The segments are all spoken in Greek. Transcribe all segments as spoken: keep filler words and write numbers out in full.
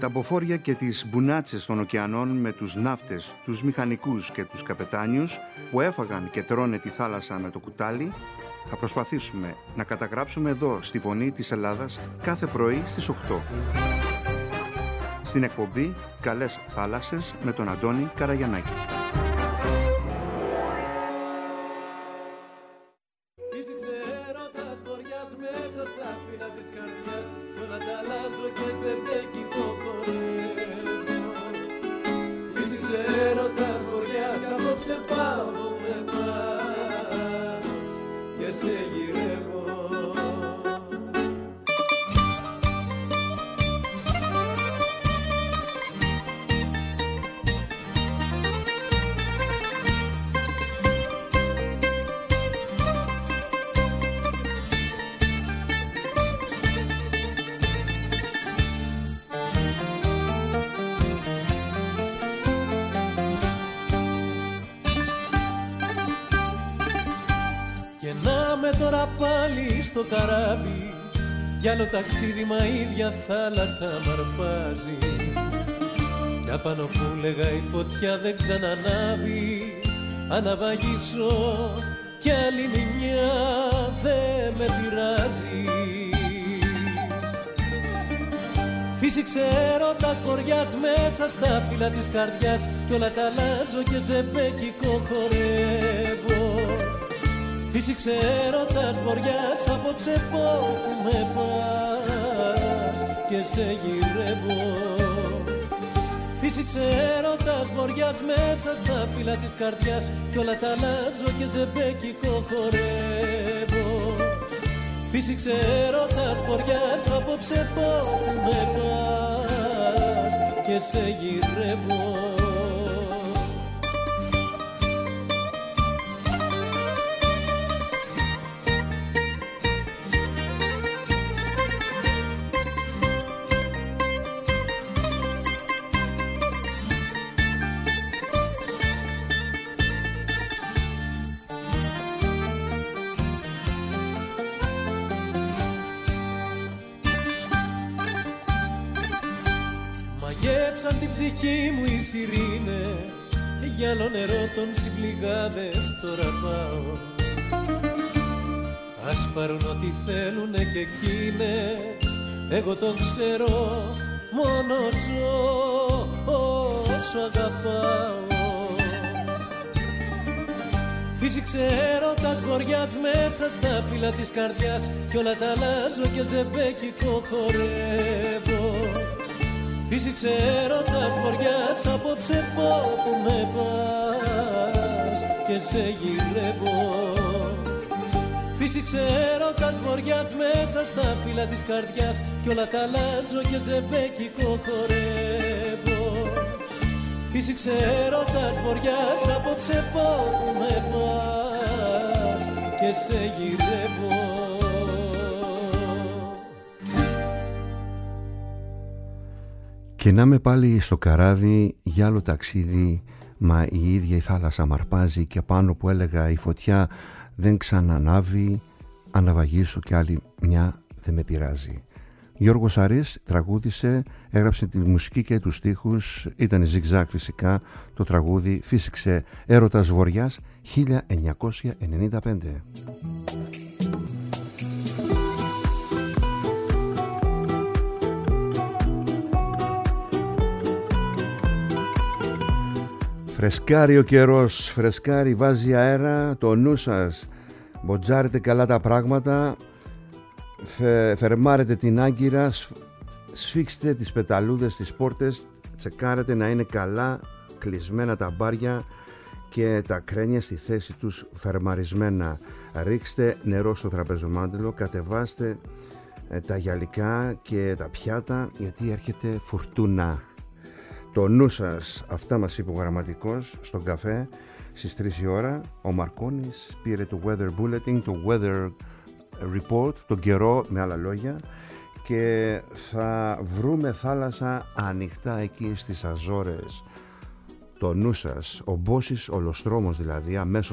Τα μποφόρια και τις μπουνάτσες των ωκεανών με τους ναύτες, τους μηχανικούς και τους καπετάνιους που έφαγαν και τρώνε τη θάλασσα με το κουτάλι, θα προσπαθήσουμε να καταγράψουμε εδώ στη Φωνή της Ελλάδας κάθε πρωί στις οκτώ. Στην εκπομπή «Καλές θάλασσες» με τον Αντώνη Καραγιαννάκη. Τώρα πάλι στο καράβι, κι άλλο ταξίδι μα ίδια θάλασσα μ' αρπάζει. Κι απάνω που λέγα η φωτιά δεν ξανανάβει, αναβαγίσω κι άλλη μια δε με πειράζει. Φύσηξε έρωτας βοριάς μέσα στα φύλλα της καρδιάς, κι όλα τα αλλάζω και ζεμπέκικο χορεύω. Φύσηξε έρωτας βοριάς, απόψε πω που με πας και σε γυρεύω. Φύσηξε έρωτας βοριάς μέσα στα φύλλα της καρδιάς, κι όλα τα αλλάζω και ζεμπέκικο χορεύω. Φύσηξε έρωτας βοριάς, απόψε πω που με πας και σε γυρεύω. Μαγέψαν την ψυχή μου οι σιρήνες, για άλλο νερό των συμπληγάδες τώρα πάω. Ας πάρουν ό,τι θέλουνε και εκείνες, εγώ το ξέρω, μόνο ζω όσο αγαπάω. Φύσηξε έρωτας βοριάς μέσα στα φύλλα της καρδιάς, κι όλα τα αλλάζω και ζεμπέκικο χορεύω. Φύσηξε έρωτας βοριάς, απόψε πω που με πας και σε γυρεύω. Φύσηξε έρωτας βοριάς μέσα στα φύλλα της καρδιάς, κι όλα τα αλλάζω και ζεμπέκικο χορεύω. Φύσηξε έρωτας βοριάς, απόψε πω που με πας και σε γυρεύω. Και να είμαι πάλι στο καράβι για άλλο ταξίδι, μα η ίδια η θάλασσα μ' αρπάζει, και πάνω που έλεγα η φωτιά δεν ξανανάβει, αναβαγίσω κι άλλη μια δεν με πειράζει. Γιώργος Αρής τραγούδισε, έγραψε τη μουσική και τους στίχους, ήταν ζιγζάκ φυσικά το τραγούδι. Φύσηξε έρωτας βοριάς χίλια εννιακόσια ενενήντα πέντε. Φρεσκάρει ο καιρός, φρεσκάρει, βάζει αέρα, το νου σας, μποτζάρετε καλά τα πράγματα, φε, φερμάρετε την άγκυρα, σφίξτε τις πεταλούδες στις πόρτες, τσεκάρετε να είναι καλά κλεισμένα τα μπάρια και τα κρένια στη θέση τους φερμαρισμένα. Ρίξτε νερό στο τραπεζομάντιλο, κατεβάστε ε, τα γυαλικά και τα πιάτα, γιατί έρχεται φουρτούνα. Το νου σας, αυτά μας είπε ο γραμματικός στον καφέ στις τρεις η ώρα. Ο Μαρκόνης πήρε το weather bulletin, το weather report, τον καιρό με άλλα λόγια, και θα βρούμε θάλασσα ανοιχτά εκεί στις Αζόρες. Το νου σας, ο Μπόσης Ολοστρόμος δηλαδή, αμέσως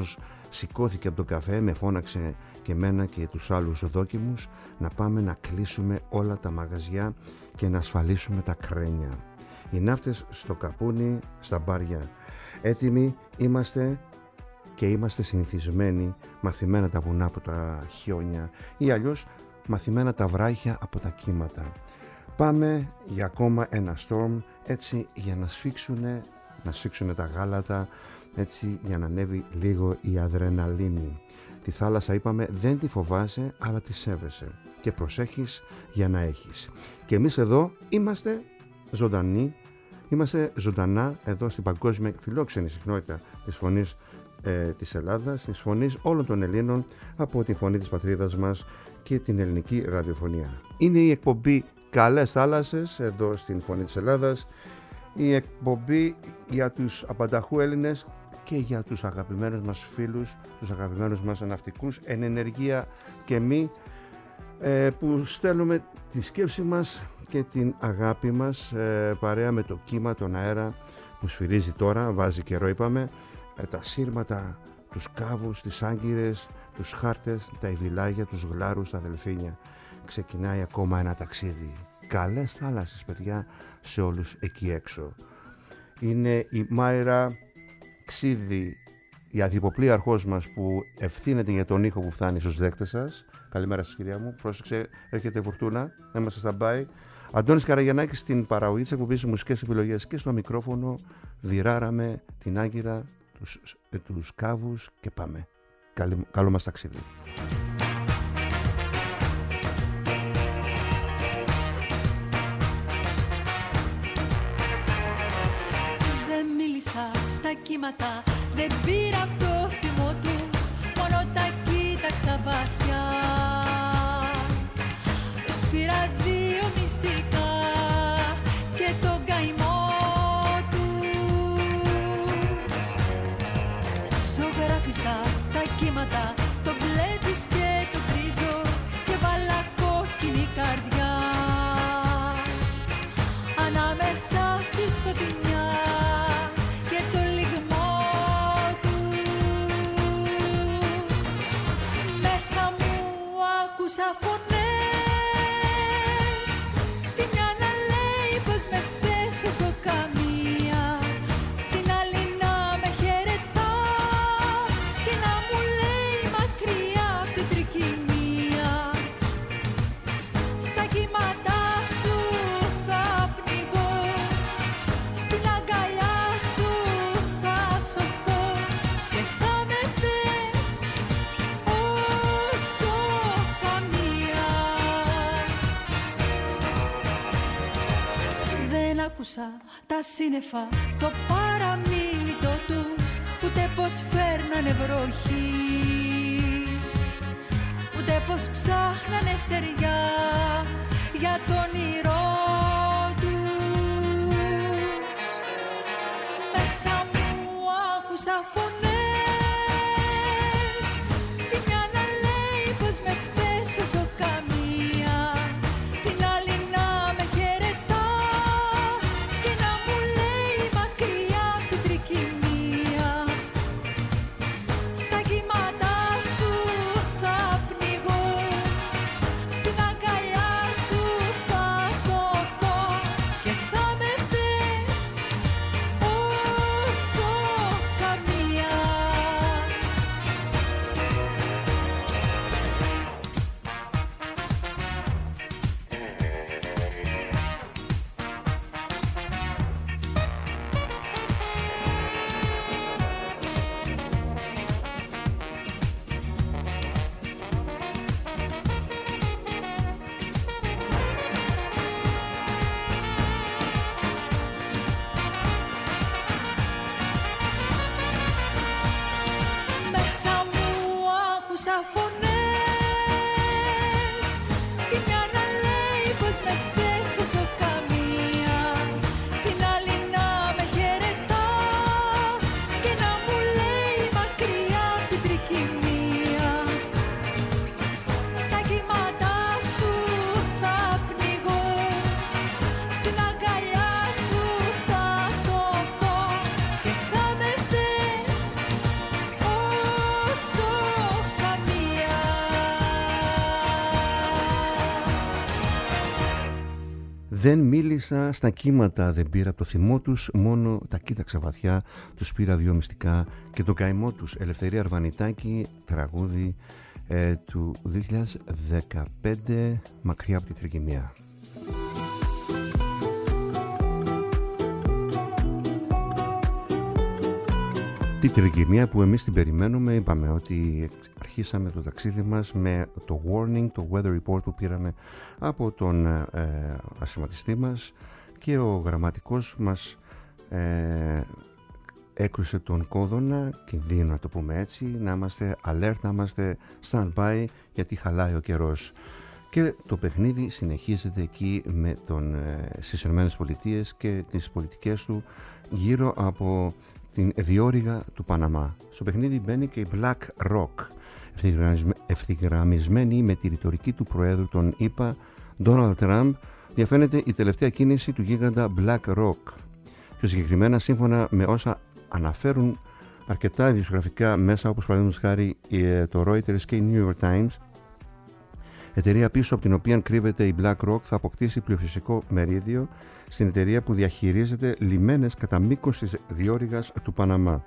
σηκώθηκε από το καφέ, με φώναξε και μένα και τους άλλους δόκιμους να πάμε να κλείσουμε όλα τα μαγαζιά και να ασφαλίσουμε τα κρένια. Οι ναύτες στο καπούνι, στα μπάρια. Έτοιμοι είμαστε και είμαστε συνηθισμένοι, μαθημένα τα βουνά από τα χιόνια ή αλλιώς μαθημένα τα βράχια από τα κύματα. Πάμε για ακόμα ένα storm, έτσι για να σφίξουνε, να σφίξουνε τα γάλατα, έτσι για να ανέβει λίγο η αδρεναλίνη. Τη θάλασσα, είπαμε, δεν τη φοβάσαι, αλλά τη σέβεσαι και προσέχεις για να έχεις. Και εμείς εδώ είμαστε ζωντανοί, είμαστε ζωντανά εδώ στην παγκόσμια φιλόξενη συχνότητα της φωνής ε, της Ελλάδας, της φωνής όλων των Ελλήνων από τη φωνή της πατρίδας μας και την ελληνική ραδιοφωνία. Είναι η εκπομπή Καλές Θάλασσες εδώ στην φωνή της Ελλάδας, η εκπομπή για τους απανταχού Έλληνες και για τους αγαπημένους μας φίλους, τους αγαπημένους μας ναυτικούς εν ενεργεία και μη, ε, που στέλνουμε τη σκέψη μας και την αγάπη μας ε, παρέα με το κύμα, τον αέρα που σφυρίζει τώρα, βάζει καιρό είπαμε, ε, τα σύρματα, τους κάβους, τις άγκυρες, τους χάρτες, τα ιβιλάγια, τους γλάρους, τα δελφίνια. Ξεκινάει ακόμα ένα ταξίδι. Καλές θάλασσες, παιδιά, σε όλους εκεί έξω. Είναι η Μάιρα Ξίδη, η αδιποπλή αρχός μας, που ευθύνεται για τον ήχο που φτάνει στους δέκτες σας. Καλημέρα σας, κυρία μου. Πρόσεξε, έρχεται φουρτούνα. Είμαστε στα μπάι. Αντώνης Καραγιαννάκης στην παραγωγή της εκπομπής, μουσικές επιλογές και στο μικρόφωνο. Βιράραμε την Άγκυρα, τους, ε, τους κάβους και πάμε. Καλή, καλό μας ταξίδι. Δεν μίλησα στα κύματα, δεν πήρα από το θυμό τους, μόνο τα κοίταξα βαθιά. Τους πήρα δύο μυστικά και τον καημό τους. Ζωγράφισα τα κύματα, το μπλε τους και το γκρίζο, και βάλα κόκκινη καρδιά ανάμεσα στη σκοτεινιά και το λιγμό τους. Μέσα μου άκουσα φωνές, τη μια να λέει πως με θες όσο καμία, την άλλη να με χαιρετά και να μου λέει μακριά απ' την τρικυμία. Στα κύματά σου θα πνιγώ, στην αγκαλιά σου θα σωθώ και θα με θες όσο καμία. Δεν άκουσα τα σύννεφα, το παραμύθι τους, ούτε πως φέρνανε βροχή, ούτε πως ψάχνανε στεριά για το όνειρό τους. Μέσα μου άκουσα φωνές, τη μια να λέει πως με θες όσο καμία, την άλλη να με χαιρετά και να μου λέει μακριά απ' την τρικυμία. Στα κύματά σου θα πνιγώ, στην αγκαλιά σου θα σωθώ Δεν μίλησα στα κύματα, δεν πήρα το θυμό τους, μόνο τα κοίταξα βαθιά, τους πήρα δυο μυστικά και το καημό τους. Ελευθερία Αρβανιτάκη, τραγούδι ε, του δύο χιλιάδες δεκαπέντε, μακριά από τη τρικυμία. Τη τρικυμία που εμείς την περιμένουμε, είπαμε ότι αρχίσαμε το ταξίδι μας με το warning, το weather report που πήραμε από τον ε, ασηματιστή μας και ο γραμματικός μας ε, έκρουσε τον κόδωνα κινδύνου, να το πούμε έτσι, να είμαστε alert, να είμαστε stand-by, γιατί χαλάει ο καιρός. Και το παιχνίδι συνεχίζεται εκεί με τον, ε, στις ΗΠΑ και τις πολιτικές του γύρω από την διόρυγα του Παναμά. Στο παιχνίδι μπαίνει και η Black Rock, ευθυγραμμισμένη με τη ρητορική του Προέδρου των ΗΠΑ, Donald Trump. Διαφαίνεται η τελευταία κίνηση του γίγαντα Black Rock. Πιο συγκεκριμένα, σύμφωνα με όσα αναφέρουν αρκετά ειδησιογραφικά μέσα, όπως παραδείγματος χάρη το Reuters και η New York Times, εταιρεία πίσω από την οποία κρύβεται η Black Rock θα αποκτήσει πλειοψηφικό μερίδιο στην εταιρεία που διαχειρίζεται λιμένες κατά μήκος της διόρυγας του Παναμά.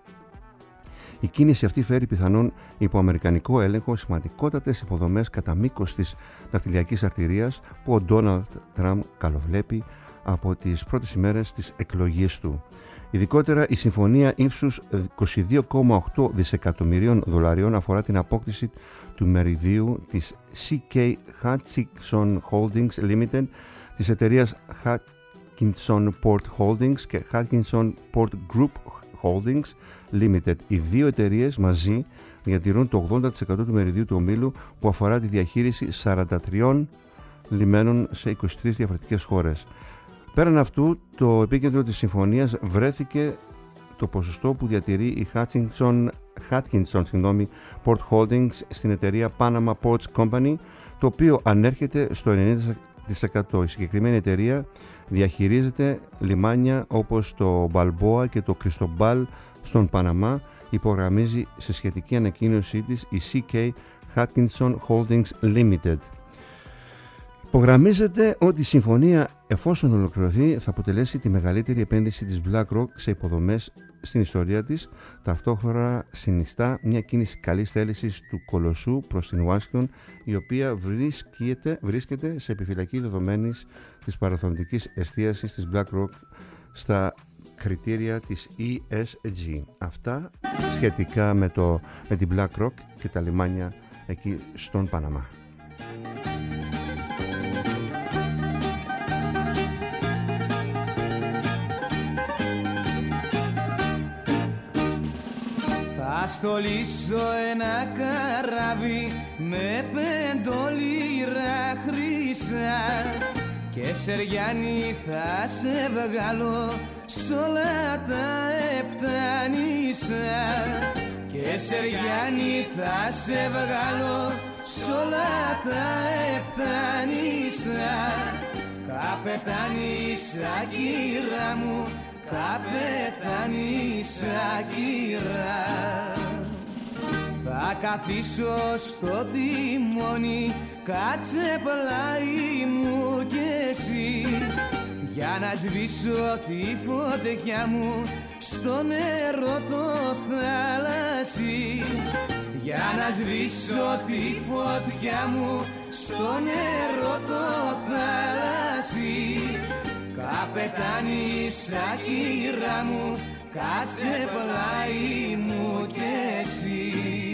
Η κίνηση αυτή φέρει πιθανόν υπό αμερικανικό έλεγχο σημαντικότατες υποδομές κατά μήκος της ναυτιλιακής αρτηρίας που ο Donald Trump καλοβλέπει από τις πρώτες ημέρες της εκλογής του. Ειδικότερα, η συμφωνία ύψους είκοσι δύο κόμμα οκτώ δισεκατομμυρίων δολαρίων αφορά την απόκτηση του μεριδίου της σι κέι Hutchison Holdings Limited, της εταιρείας Hutchinson Port Holdings και Hutchinson Port Group Holdings Limited. Οι δύο εταιρείες μαζί διατηρούν το ογδόντα τοις εκατό του μεριδίου του ομίλου, που αφορά τη διαχείριση σαράντα τριών λιμένων σε είκοσι τρεις διαφορετικές χώρες. Πέραν αυτού, το επίκεντρο της συμφωνίας βρέθηκε το ποσοστό που διατηρεί η Hutchinson, Hutchinson συγγνώμη, Port Holdings στην εταιρεία Panama Ports Company, το οποίο ανέρχεται στο ενενήντα τοις εκατό. Η συγκεκριμένη εταιρεία διαχειρίζεται λιμάνια όπως το Balboa και το Cristobal στον Παναμά, υπογραμμίζει σε σχετική ανακοίνωσή της η σι κέι Hutchinson Holdings Limited. Υπογραμμίζεται ότι η συμφωνία, εφόσον ολοκληρωθεί, θα αποτελέσει τη μεγαλύτερη επένδυση της BlackRock σε υποδομές στην ιστορία της. Ταυτόχρονα συνιστά μια κίνηση καλής θέλησης του κολοσσού προς την Ουάσιγκτον, η οποία βρίσκεται, βρίσκεται σε επιφυλακή δεδομένης της παρελθοντικής εστίασης της BlackRock στα κριτήρια της ι ες τζι. Αυτά σχετικά με, το, με την BlackRock και τα λιμάνια εκεί στον Παναμά. Θα στολίσω ένα καράβι με πεντόλιρα χρυσά και Σεριάννη θα σε βγάλω σ' όλα τα επτά νησά. Και Σεριάννη θα σε βγάλω σ' όλα τα επτά νησά. Καπετάνισσα κύρα μου, καπετάνισσα κύρα. Θα καθίσω στο τιμόνι, κάτσε πλάι μου κι εσύ, για να σβήσω τη φωτιά μου στο νερό το θάλασσι. Για να σβήσω τη φωτιά μου στο νερό το θάλασσι. Καπετάνισσα κύρα μου, κάτσε πλάι μου κι εσύ.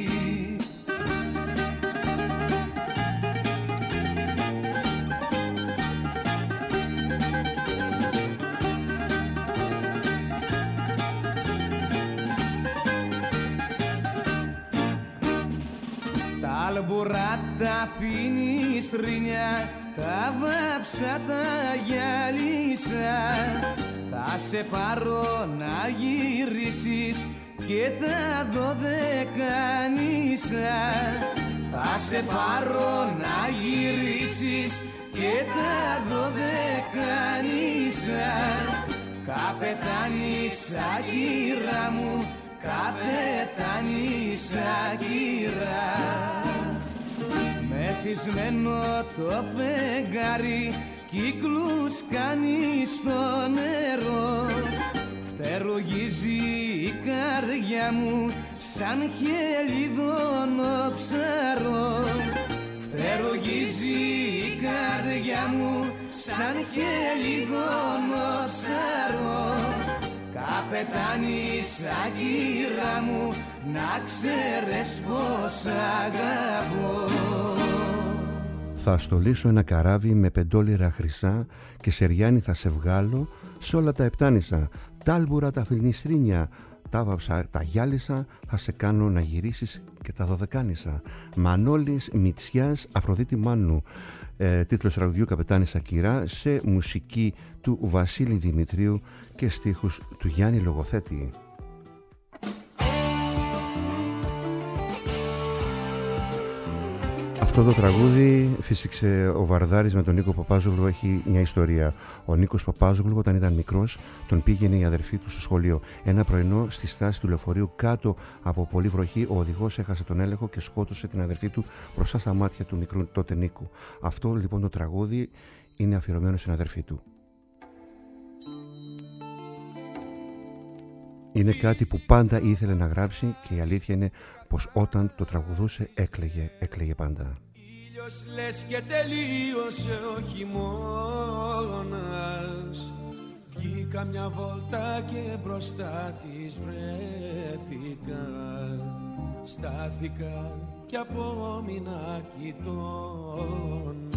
Τα αλμπουρά τα φινιστρίνια, τα βάψα τα γυαλίσα. Θα σε πάρω να γυρίσεις και τα δωδεκάνησα. Θα σε πάρω να γυρίσεις και τα δωδεκάνησα. Καπετάνισσα κύρα μου, καπετάνισσα κύρα. Μεθυσμένο το φεγγάρι κύκλους κάνει στο νερό. Φτερογίζει η καρδιά μου σαν χελιδόνο ψαρό. Φτερογίζει η καρδιά μου σαν χελιδόνο ψαρό. Καπετάνης αγκύρα μου, να ξέρεις πως αγαπώ. Θα στολίσω ένα καράβι με πεντόλιρα χρυσά και σεριάνι θα σε βγάλω σ' όλα τα επτάνησα. Τάλμπουρα τα φιλνιστρίνια, τα βαψα, τα γυάλισα, θα σε κάνω να γυρίσεις και τα δωδεκάνησα. Μανώλης Μητσιάς, Αφροδίτη Μάνου. Ε, τίτλος τραγουδιού Καπετάνισσα Κυρά, σε μουσική του Βασίλη Δημητρίου και στίχους του Γιάννη Λογοθέτη. Αυτό το τραγούδι φύσηξε ο Βαρδάρης με τον Νίκο Παπάζογλου. Έχει μια ιστορία. Ο Νίκος Παπάζογλου, όταν ήταν μικρός, τον πήγαινε η αδερφή του στο σχολείο. Ένα πρωινό στη στάση του λεωφορείου, κάτω από πολύ βροχή, ο οδηγός έχασε τον έλεγχο και σκότωσε την αδερφή του μπροστά στα μάτια του μικρού τότε Νίκου. Αυτό λοιπόν το τραγούδι είναι αφιερωμένο στην αδερφή του. Είναι κάτι που πάντα ήθελε να γράψει και η αλήθεια είναι πως όταν το τραγουδούσε έκλαιγε, έκλαιγε πάντα. Ήλιος λες και τελείωσε ο χειμώνας. Βγήκα μια βόλτα και μπροστά της βρέθηκα. Στάθηκα και απόμεινα κοιτώντας.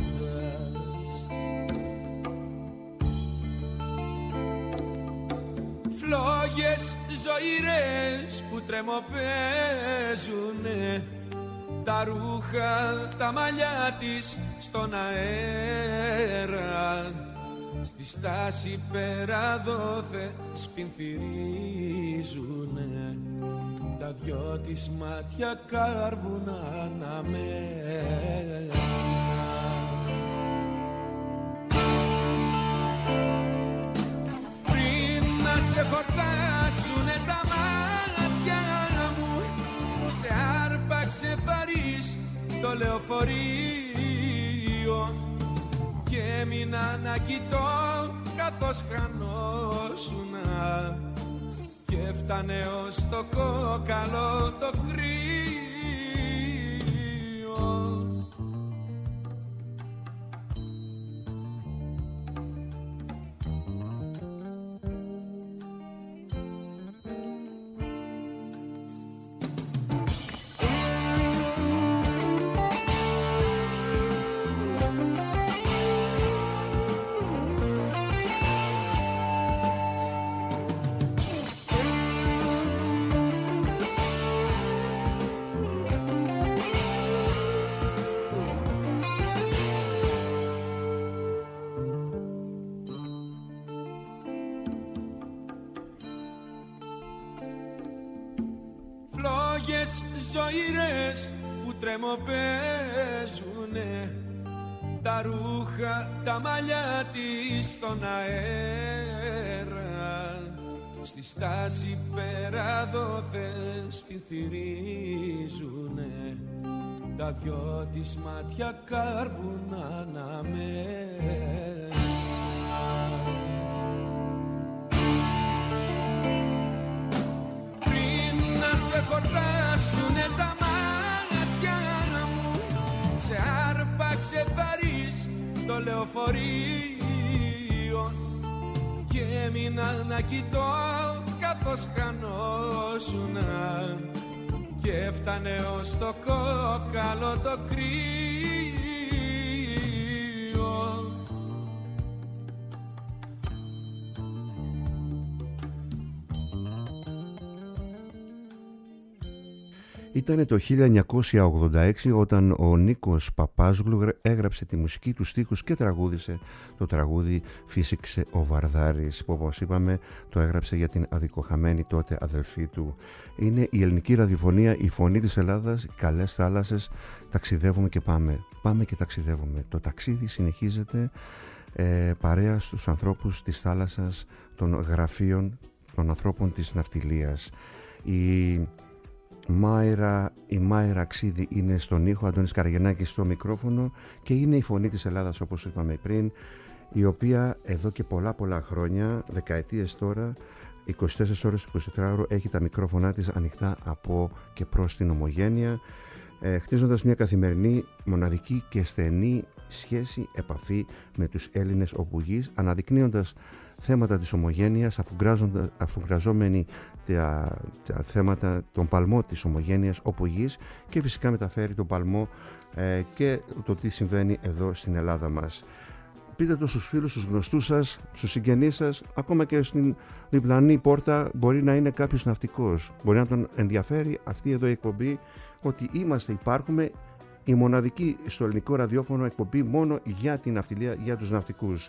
Φλόγες ζωηρές που τρεμοπαίζουνε, τα ρούχα, τα μαλλιά της στον αέρα. Στη στάση πέρα δόθε σπινθυρίζουνε, τα δυο της μάτια κάρβουν αναμένα. Σε χορτάσουνε τα μάτια μου, σε άρπαξε βαρύς το λεωφορείο και έμεινα να κοιτώ καθώς χανόσουνα και έφτανε ως το κόκαλο το κρύο. Ζωηρές που τρεμοπαίζουνε, τα ρούχα, τα μαλλιά της στον αέρα. Στη στάση πέρα δόθεν σπινθυρίζουνε, τα δυο της μάτια κάρβουν αναμένα. Πριν να σε χορτάσουνε τα μάτια μου, σε άρπαξε βαρύς το λεωφορείο και έμεινα να κοιτώ καθώς χανόσουνα και έφτανε ως το κόκαλο το κρύο. Ήταν το χίλια εννιακόσια ογδόντα έξι όταν ο Νίκος Παπάζογλου έγραψε τη μουσική του στίχους και τραγούδισε το τραγούδι «Φύσηξε ο Βαρδάρης», που όπως είπαμε το έγραψε για την αδικοχαμένη τότε αδελφή του. Είναι η ελληνική ραδιοφωνία, η φωνή της Ελλάδας, οι καλές θάλασσες, ταξιδεύουμε και πάμε, πάμε και ταξιδεύουμε. Το ταξίδι συνεχίζεται ε, παρέα στους ανθρώπους της θάλασσας, των γραφείων, των ανθρώπων της ναυτιλίας. Η Μάιρα, η Μάιρα Ξίδη είναι στον ήχο, Αντώνης Καραγεννάκης στο μικρόφωνο και είναι η φωνή της Ελλάδας όπως είπαμε πριν. η οποία εδώ και πολλά πολλά χρόνια, δεκαετίες τώρα, είκοσι τέσσερις ώρες το εικοσιτετράωρο έχει τα μικρόφωνά της ανοιχτά από και προς την Ομογένεια, ε, χτίζοντας μια καθημερινή, μοναδική και στενή σχέση, επαφή με τους Έλληνες οπουργείς, αναδεικνύοντας θέματα της Ομογένειας, αφουγκραζόμενοι τα, τα θέματα, τον παλμό της Ομογένειας οπουργείς, και φυσικά μεταφέρει τον παλμό ε, και το τι συμβαίνει εδώ στην Ελλάδα μας. Πείτε το στους φίλους, στους γνωστούς σας, στους συγγενείς σας, ακόμα και στην διπλανή πόρτα μπορεί να είναι κάποιος ναυτικός. Μπορεί να τον ενδιαφέρει αυτή εδώ η εκπομπή, ότι είμαστε, υπάρχουμε, η μοναδική στο ελληνικό ραδιόφωνο εκπομπή μόνο για την ναυτιλία, για τους ναυτικούς.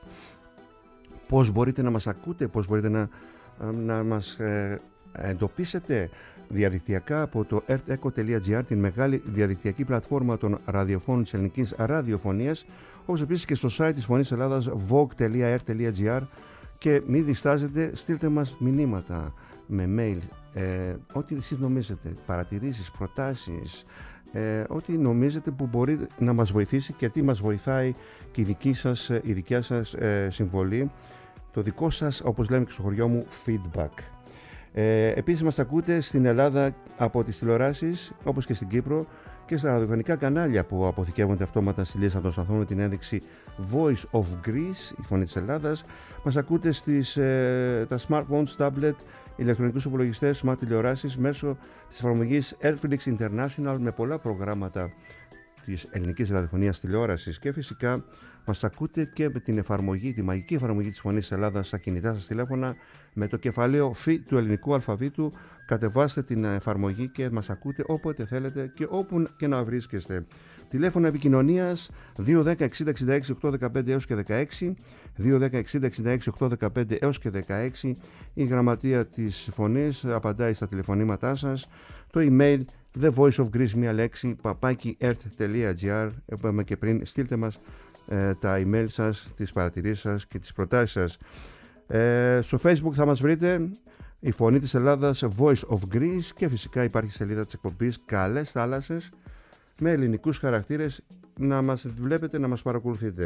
Πώς μπορείτε να μας ακούτε, πώς μπορείτε να, να μας ε, εντοπίσετε διαδικτυακά από το earthecho.gr, την μεγάλη διαδικτυακή πλατφόρμα των ραδιοφώνων της ελληνικής ραδιοφωνίας, όπως επίσης και στο site της Φωνής Ελλάδας vogue.earth.gr, και μην διστάζετε, στείλτε μας μηνύματα με mail, ε, ό,τι εσείς νομίζετε, παρατηρήσεις, προτάσεις, ε, ό,τι νομίζετε που μπορεί να μας βοηθήσει, και τι μας βοηθάει και η δική σας, η δικιά σας ε, συμβολή, το δικό σας, όπως λέμε και στο χωριό μου, feedback. Ε, επίσης μας ακούτε στην Ελλάδα από τις τηλεοράσεις, όπως και στην Κύπρο, και στα ραδιοφωνικά κανάλια που αποθηκεύονται αυτόματα στη λίστα των σταθμών με την ένδειξη Voice of Greece, η φωνή της Ελλάδας. Μας ακούτε στις, ε, τα smartphones, tablet, ηλεκτρονικούς υπολογιστές, smart τηλεοράσεις, μέσω της εφαρμογής Airflix International, με πολλά προγράμματα της ελληνικής ραδιοφωνίας τηλεόρασης, και φυσικά μας ακούτε και με την εφαρμογή, τη μαγική εφαρμογή της Φωνής της Ελλάδας στα κινητά σας τηλέφωνα, με το κεφαλαίο Φ του ελληνικού αλφαβήτου. Κατεβάστε την εφαρμογή και μας ακούτε όποτε θέλετε και όπου και να βρίσκεστε. Τηλέφωνο επικοινωνίας δύο ένα μηδέν εξήντα εξήντα έξι οκτακόσια δεκαπέντε έως και δεκαέξι, δύο ένα μηδέν εξήντα εξήντα έξι οκτακόσια δεκαπέντε έως και δεκαέξι. Η γραμματεία της Φωνής απαντάει στα τηλεφωνήματά σας. Το email The Voice of Greece, μία λέξη, παπάκι earth.gr. Είπαμε και πριν, στείλτε μας ε, τα email σας, τις παρατηρήσεις σας και τις προτάσεις σας. Ε, στο Facebook θα μας βρείτε, η Φωνή της Ελλάδας, Voice of Greece, και φυσικά υπάρχει σελίδα της εκπομπής Καλές Θάλασσες, με ελληνικούς χαρακτήρες, να μας βλέπετε, να μας παρακολουθείτε.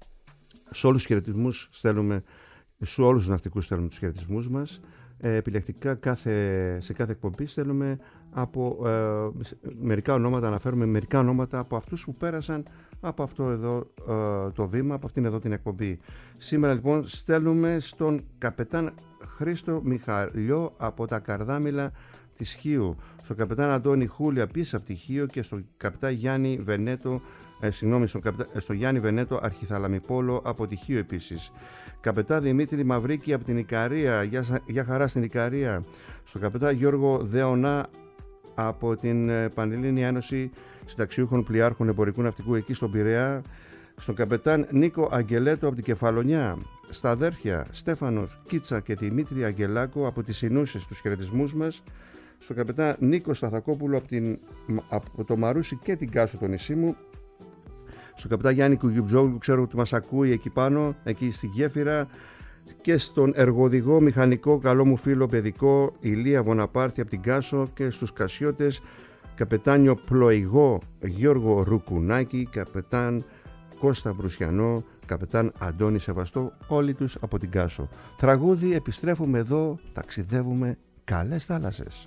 Σε όλους τους χαιρετισμούς στέλνουμε, σε όλους τους ναυτικούς στέλνουμε τους χαιρετισμούς μας. Ε, επιλεκτικά κάθε, σε κάθε εκπομπή στέλνουμε από ε, μερικά ονόματα, αναφέρουμε μερικά ονόματα από αυτούς που πέρασαν από αυτό εδώ ε, το βήμα, από αυτήν εδώ την εκπομπή. Σήμερα λοιπόν στέλνουμε στον καπετάν Χρήστο Μιχαλιό από τα Καρδάμιλα της Χίου, στον καπετάν Αντώνη Χούλια πίσω από τη Χίο, και στον καπετάν Γιάννη Βενέτο, ε, συγγνώμη, στον, καπετά, στο Γιάννη Βενέτο Αρχιθαλαμιπόλο από τη Χίο επίσης. Καπετάν Δημήτρη Μαυρίκη από την Ικαρία, για, για χαρά στην Ικαρία. Στον καπετάν Γιώργο Δεωνά από την Πανελλήνια Ένωση Συνταξιούχων Πλοιάρχων Εμπορικού Ναυτικού εκεί στον Πειραιά. Στον καπετάν Νίκο Αγγελέτο από την Κεφαλονιά. Στα αδέρφια Στέφανος Κίτσα και Δημήτρη Αγγελάκο από τις Ινούσες, τους χαιρετισμούς μας. Στον καπετάν Νίκο Σταθακόπουλο από, την, από το Μαρούσι και την Κάσο, το νησί μου. Στον καπετάν Γιάννη Κουγιουτζόγλου, ξέρω ότι μας ακούει εκεί πάνω, εκεί στη Γέφυρα. Και στον εργοδηγό μηχανικό καλό μου φίλο παιδικό Ηλία Βοναπάρτη από την Κάσο, και στους Κασιώτες καπετάνιο πλοηγό Γιώργο Ρουκουνάκη, καπετάν Κώστα Μπρουσιανό, καπετάν Αντώνη Σεβαστό, όλοι τους από την Κάσο. Τραγούδι, επιστρέφουμε εδώ, ταξιδεύουμε, καλές θάλασσες.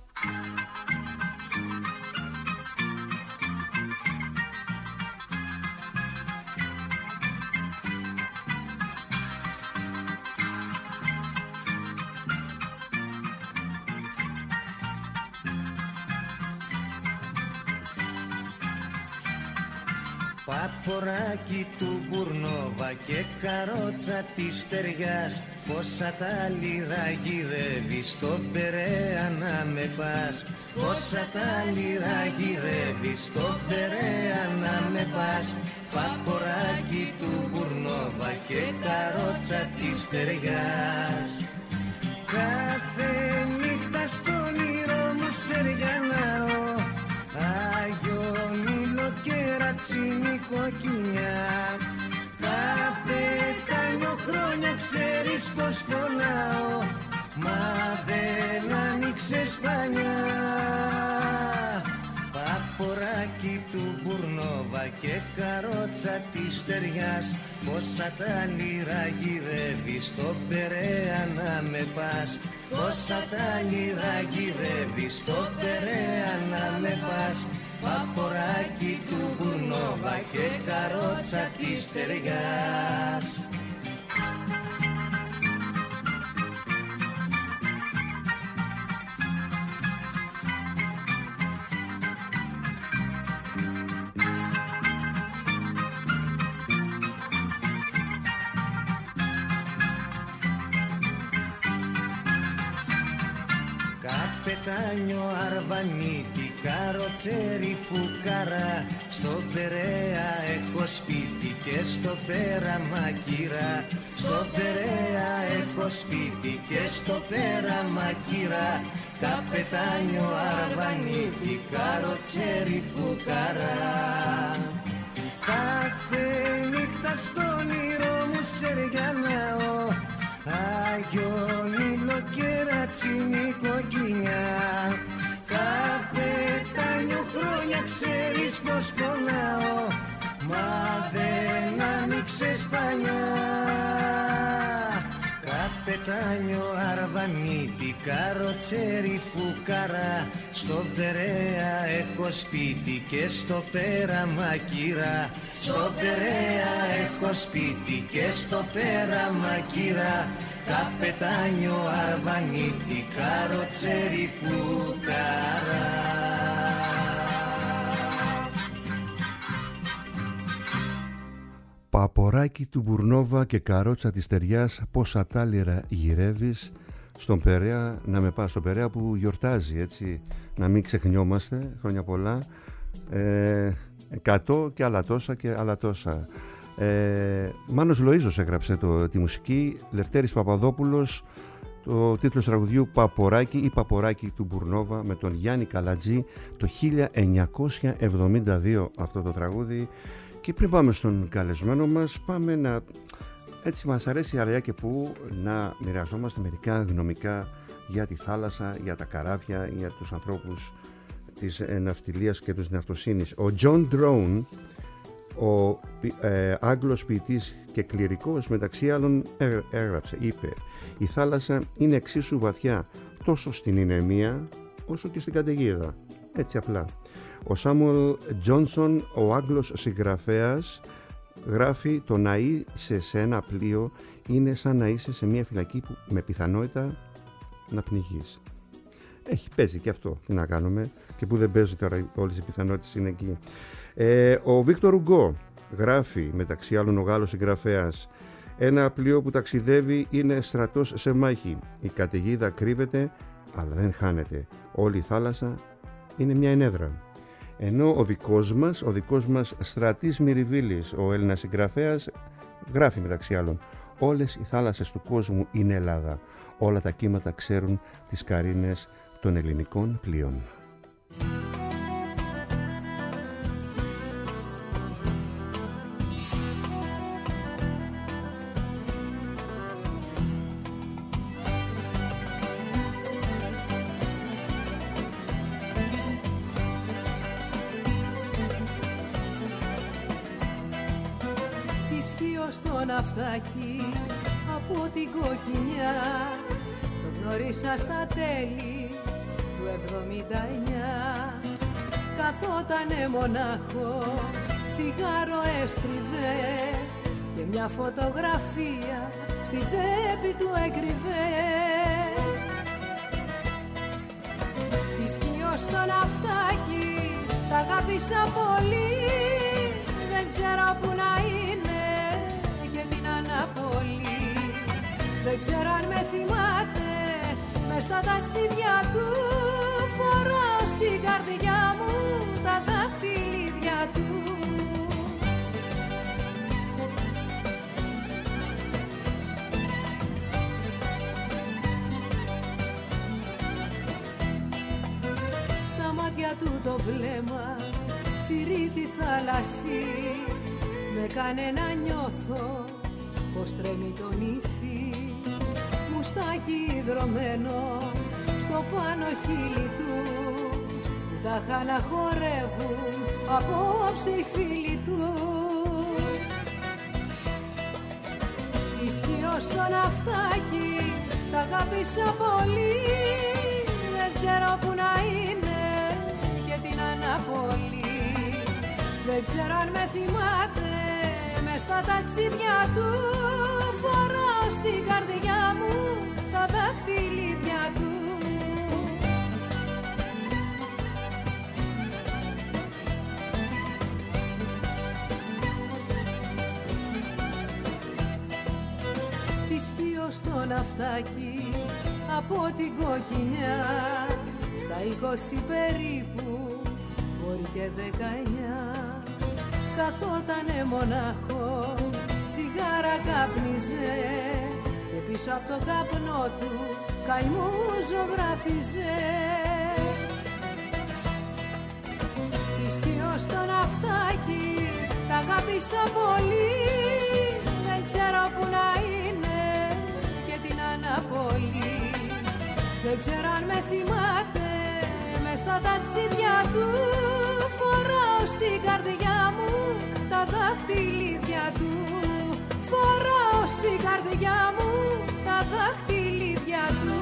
Παποράκι του Μπουρνόβα και καρότσα της Στεριάς, πόσα τα λιρά γυρεύει στο Περαία να με πας. Πόσα τα λιρά γυρεύει στο Περαία να με πας. Παποράκι του Μπουρνόβα και καρότσα της Στεριάς. Κάθε νύχτα στον όνειρο μου σεριανάω, Άγιο Μήλο και ρατσίνη κοκκινιά. Τα πετάνιο χρόνια ξέρεις πως πονάω, μα δεν άνοιξε σπανιά. Παποράκι παποράκι του Μπουρνόβα και καρότσα της Στεριάς. Πόσα τα λίρα γυρεύει στο Περέα να με πας. Πόσα τα λίρα γυρεύει στο Περέα να με πας. Παποράκι του Μπουρνόβα και καρότσα της Στεριάς. Καπετάνιο Αρβανίτη, καροτσέρι φουκαρά. Στο Περέα έχω σπίτι και στο Πέραμα κυρά. Στο Περέα έχω σπίτι και στο Πέραμα κυρά. Καπετάνιο Αρβανίτη, καροτσέρι φουκαρά. Κάθε νύχτα στον όνειρο μου σεριανάω. Άγιο Νείλο και ρατσίνη κοκκινιά. Καπετάνιο χρόνια ξέρεις πως πονάω. Μα δεν άνοιξες πανιά. Καπετάνιο Αρβανίτη, καροτσέρι φουκαρά. Στο Περέα έχω σπίτι και στο Πέραμα κυρά. Στο Περέα έχω σπίτι και στο Πέραμα κυρά. Καπετάνιο Αρβανίτη, καροτσέρι φουκαρά. Παποράκι του Μπουρνόβα και καρότσα της Στεριάς, πόσα τάλιρα γυρεύεις στον Περέα να με πας. Στον Περέα που γιορτάζει, έτσι, να μην ξεχνιόμαστε, χρόνια πολλά, ε, εκατό και άλλα τόσα και άλλα τόσα. ε, Μάνος Λοΐζος έγραψε το, τη μουσική, Λευτέρης Παπαδόπουλος το τίτλος τραγουδιού Παποράκι ή Παποράκι του Μπουρνόβα, με τον Γιάννη Καλατζή το χίλια εννιακόσια εβδομήντα δύο αυτό το τραγούδι. Και πριν πάμε στον καλεσμένο μας, πάμε να, έτσι μας αρέσει αριά και που, να μοιραζόμαστε μερικά γνωμικά για τη θάλασσα, για τα καράβια, για τους ανθρώπους της ναυτιλίας και της ναυτοσύνης. Ο John Drone, ο ε, Άγγλος ποιητής και κληρικός, μεταξύ άλλων έγραψε, είπε: «Η θάλασσα είναι εξίσου βαθιά τόσο στην ηνεμία όσο και στην καταιγίδα». Έτσι απλά. Ο Σάμουελ Τζόνσον, ο Άγγλος συγγραφέας, γράφει: «Το να είσαι σε ένα πλοίο είναι σαν να είσαι σε μια φυλακή που με πιθανότητα να πνιγείς». Έχει, παίζει και αυτό, τι να κάνουμε, και που δεν παίζει τώρα, όλες οι πιθανότητες είναι εκεί. Ε, ο Βίκτορ Ουγκό γράφει, μεταξύ άλλων ο Γάλλος συγγραφέας: «Ένα πλοίο που ταξιδεύει είναι στρατός σε μάχη. Η καταιγίδα κρύβεται, αλλά δεν χάνεται. Όλη η θάλασσα είναι μια ενέδρα». Ενώ ο δικός μας, ο δικός μας Στρατής Μυριβίλης, ο Έλληνας συγγραφέας, γράφει μεταξύ άλλων: «Όλες οι θάλασσες του κόσμου είναι Ελλάδα. Όλα τα κύματα ξέρουν τις καρίνες των ελληνικών πλοίων». Στο ναυτάκι από την Κοκκινιά, το γνώρισα στα τέλη του εβδομήντα εννιά. Καθότανε μονάχο, τσιγάρο έστριβε και μια φωτογραφία στη τσέπη του έκρυβε. Ισχύω στο ναυτάκι, τα αγάπησα πολύ, δεν ξέρω που να είναι και την αναπολύ. Δεν ξέρω αν με θυμάται, μες στα ταξίδια του φορώ στην καρδιά μου τα δάχτυλίδια του. Στα μάτια του το βλέμμα συρρεί τη θάλασσή, με κάνε να νιώθω πως τρέμει το νησί. Μουστάκι υδρωμένο στο πάνω χείλη του, που τα χάνα χορεύουν απόψε οι φίλοι του. Ισχύω στο ναυτάκι, τα αγάπησα πολύ. Δεν ξέρω που να είναι και την αναπολύ. Δεν ξέρω αν με θυμάται μες στα ταξίδια του. Φοράω στην καρδιά μου τα δάχτυλίδια του. Στο ναυτάκι από την Κοκκινιά, στα είκοσι περίπου, μπορεί και δεκαεννιά. Καθότανε μονάχο, τσιγάρα κάπνιζε και πίσω από το καπνό του καημό ζωγράφιζε. Ισχύω στο ναυτάκι, τα αγάπησα πολύ. Δεν ξέρω που να είναι την αναπολύ. Δεν ξέρω αν με θυμάται μες στα ταξίδια του. Φοράω στην καρδιά μου τα δάχτυλίδια του. Φοράω στην καρδιά μου τα δάχτυλίδια του.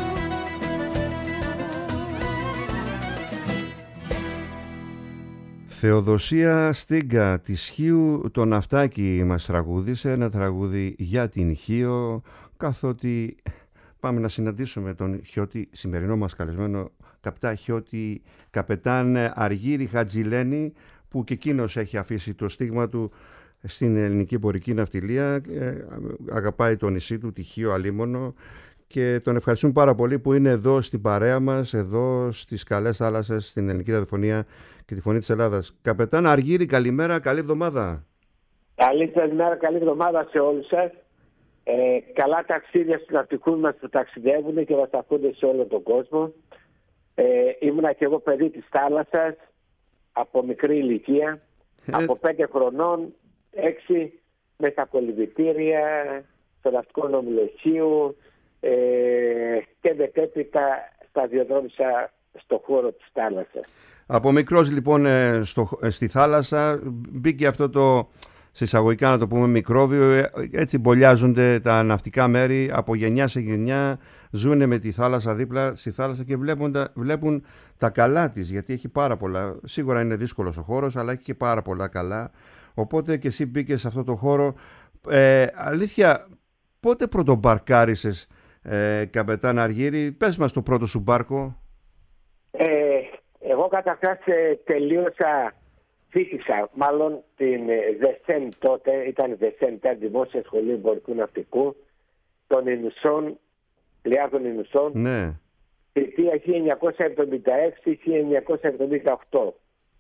Θεοδοσία Στίγκα της Χίου, το ναυτάκι μας τραγούδισε, ένα τραγούδι για την Χίο, καθότι πάμε να συναντήσουμε τον Χιώτη, σημερινό μας καλεσμένο καπτά Χιώτη καπετάν Αργύρη Χατζηλένη, που και εκείνος έχει αφήσει το στίγμα του στην ελληνική πορική ναυτιλία, αγαπάει το νησί του, τη Χίο αλίμονο, και τον ευχαριστούμε πάρα πολύ που είναι εδώ στην παρέα μας, εδώ στις καλές θάλασσες, στην ελληνική ραδιοφωνία και τη Φωνή της Ελλάδας. Καπετάν Αργύρη, καλημέρα, καλή εβδομάδα. Καλή καλημέρα, καλή εβδομάδα σε όλους σας. Ε, καλά ταξίδια στους ναυτικούς μας που ταξιδεύουν και μας ακούνε σε όλο τον κόσμο. Ε, ήμουνα και εγώ παιδί της θάλασσας από μικρή ηλικία, ε... από πέντε χρονών, έξι, με στα κολυμπητήρια, στο ναυτικό νομιλεσίου, ε, και μετέπειτα σταδιοδρόμησα στο χώρο της θάλασσας. Από μικρός λοιπόν στο, στη θάλασσα μπήκε αυτό το, σε εισαγωγικά να το πούμε, μικρόβιο, έτσι μπολιάζονται τα ναυτικά μέρη από γενιά σε γενιά, ζουνε με τη θάλασσα δίπλα στη θάλασσα και βλέπουν τα, βλέπουν τα καλά της, γιατί έχει πάρα πολλά, σίγουρα είναι δύσκολος ο χώρος, αλλά έχει και πάρα πολλά καλά, οπότε και εσύ μπήκες σε αυτό το χώρο. Ε, αλήθεια, πότε πρωτομπαρκάρισες, ε, καπετάν Αργύρη, πες μας το πρώτο σου μπάρκο. Ε, εγώ καταρχάς ε, τελείωσα, φοιτήσα μάλλον την ΔΕΣΕΝ τότε, ήταν ΔΕΣΕΝ, τα Δημόσια Σχολή Εμπορικού Ναυτικού, των Ινουσών, Λιάδων Ινουσών, ναι. θητεία χίλια εννιακόσια εβδομήντα έξι με χίλια εννιακόσια εβδομήντα οκτώ.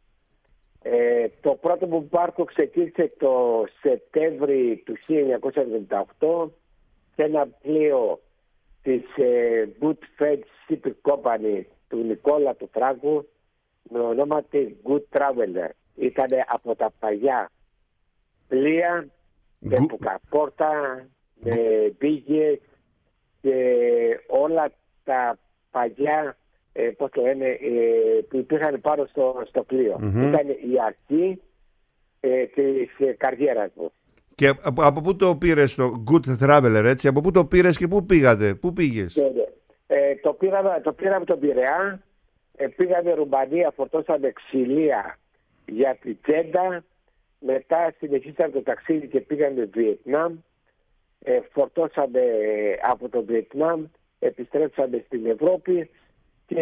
Ε, το πρώτο μου μπάρκο ξεκίνησε το Σεπτέμβρη του χίλια εννιακόσια εβδομήντα οκτώ σε ένα πλοίο της ε, Good Fed Shipping Company του Νικόλα του Φράγκου με ονόματι Good Traveler. Ήταν από τα παλιά πλοία με Good... πουκαπόρτα, με μπίγες και όλα τα παλιά, ε, πώς το λένε, ε, που υπήρχαν πάνω στο, στο πλοίο. Mm-hmm. Ήταν η αρχή ε, της ε, καριέρας μου. Και από, από πού το πήρες το Good Traveler, έτσι, από πού το πήρες και πού πήγατε, πού πήγες? Ναι, ναι. Ε, το πήραμε το πήραμε τον Πειραιά, ε, πήγαμε Ρουμανία, φορτώσαμε ξυλία για την Τζέντα, μετά συνεχίσαμε το ταξίδι και πήγαμε Βιετνάμ, ε, φορτώσαμε από το Βιετνάμ, επιστρέψαμε στην Ευρώπη και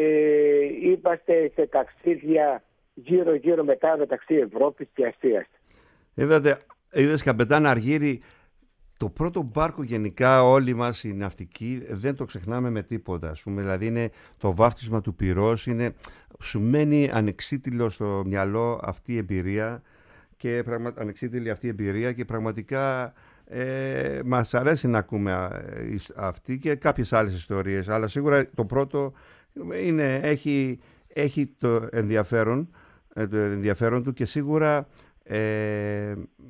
είμαστε σε ταξίδια γύρω γύρω μετά μεταξύ Ευρώπης και Ασίας. Είδατε, είδες καπετάν Αργύρη, το πρώτο μπάρκο γενικά όλοι μας οι ναυτικοί δεν το ξεχνάμε με τίποτα. Ας πούμε, δηλαδή είναι το βάφτισμα του πυρός, είναι, σου μένει ανεξίτηλο στο μυαλό αυτή η εμπειρία και πραγμα, ανεξίτηλη αυτή η εμπειρία και πραγματικά ε, μας αρέσει να ακούμε αυτή και κάποιες άλλες ιστορίες. Αλλά σίγουρα το πρώτο είναι, έχει, έχει το ενδιαφέρον, το ενδιαφέρον του και σίγουρα ε,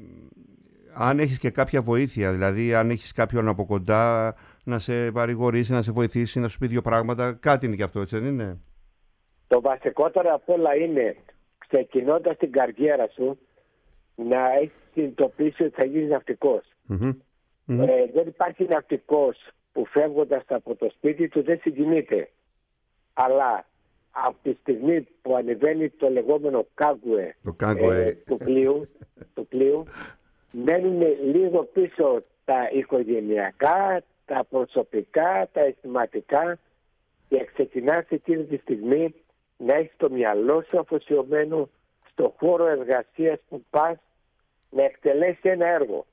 αν έχεις και κάποια βοήθεια, δηλαδή αν έχεις κάποιον από κοντά να σε παρηγορήσει, να σε βοηθήσει, να σου πει δύο πράγματα, κάτι είναι και αυτό, έτσι δεν είναι? Το βασικότερο απ' όλα είναι, ξεκινώντας την καριέρα σου, να έχεις συνειδητοποιήσει ότι θα γίνεις ναυτικός. Mm-hmm. Ε, δεν υπάρχει ναυτικός που φεύγοντας από το σπίτι του δεν συγκινείται. Αλλά από τη στιγμή που ανεβαίνει το λεγόμενο κάγκουε, το κάγκουε. Ε, του, πλοίου, του πλοίου, μένουν λίγο πίσω τα οικογενειακά, τα προσωπικά, τα αισθηματικά και ξεκινάς εκείνη τη στιγμή να έχεις το μυαλό σου αφοσιωμένο στο χώρο εργασίας που πας να εκτελέσεις ένα έργο.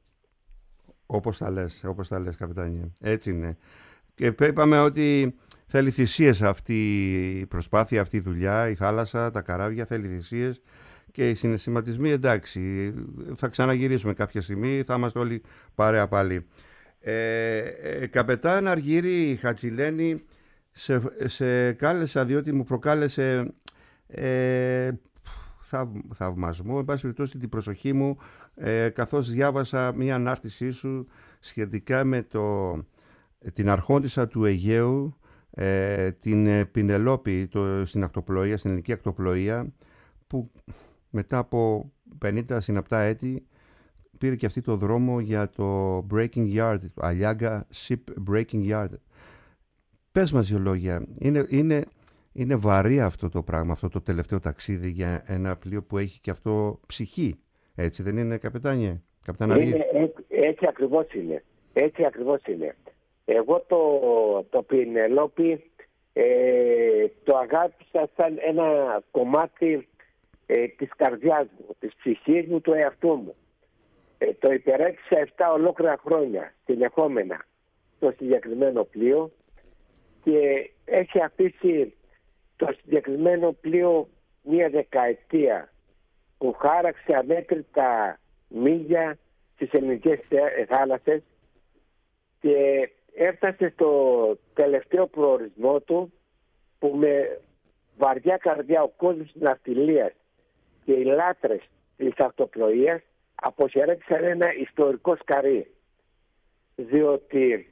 Όπως τα λες, όπως τα λες, καπετάνιε. Έτσι είναι. Και είπαμε ότι θέλει θυσίες αυτή η προσπάθεια, αυτή η δουλειά, η θάλασσα, τα καράβια, θέλει θυσίες και οι συναισθηματισμοί, εντάξει, θα ξαναγυρίσουμε κάποια στιγμή, θα είμαστε όλοι παρέα πάλι. Ε, ε, καπετάν Αργύρη Χατζηλένη, σε, σε κάλεσα διότι μου προκάλεσε ε, θαυ, θαυμασμό, εν πάση περιπτώσει την προσοχή μου, ε, καθώς διάβασα μία ανάρτησή σου σχετικά με το, την αρχόντισσα του Αιγαίου, ε, την Πινελόπη το, στην ακτοπλοεία, στην ελληνική ακτοπλοεία, που μετά από πενήντα συναπτά έτη πήρε και αυτή το δρόμο για το Breaking Yard, το Aliaga Ship Breaking Yard. Πες μας δύο λόγια, είναι, είναι, είναι βαρύ αυτό το πράγμα, αυτό το τελευταίο ταξίδι για ένα πλοίο που έχει και αυτό ψυχή, έτσι δεν είναι, καπετάνιε? Είναι, έτσι ακριβώς είναι, έτσι ακριβώς είναι. Εγώ το, το Πινελόπη ε, το αγάπησα σαν ένα κομμάτι ε, της καρδιάς μου, της ψυχής μου, του εαυτού μου. Ε, το υπερέτησα επτά ολόκληρα χρόνια συνεχόμενα το συγκεκριμένο πλοίο και έχει αφήσει το συγκεκριμένο πλοίο μία δεκαετία που χάραξε αμέτρητα μίλια στις ελληνικές θάλασσες και έφτασε στο τελευταίο προορισμό του που με βαριά καρδιά ο κόσμος της ναυτιλίας και οι λάτρες της ακτοπλοείας αποχαιρέτησαν ένα ιστορικό σκαρί, διότι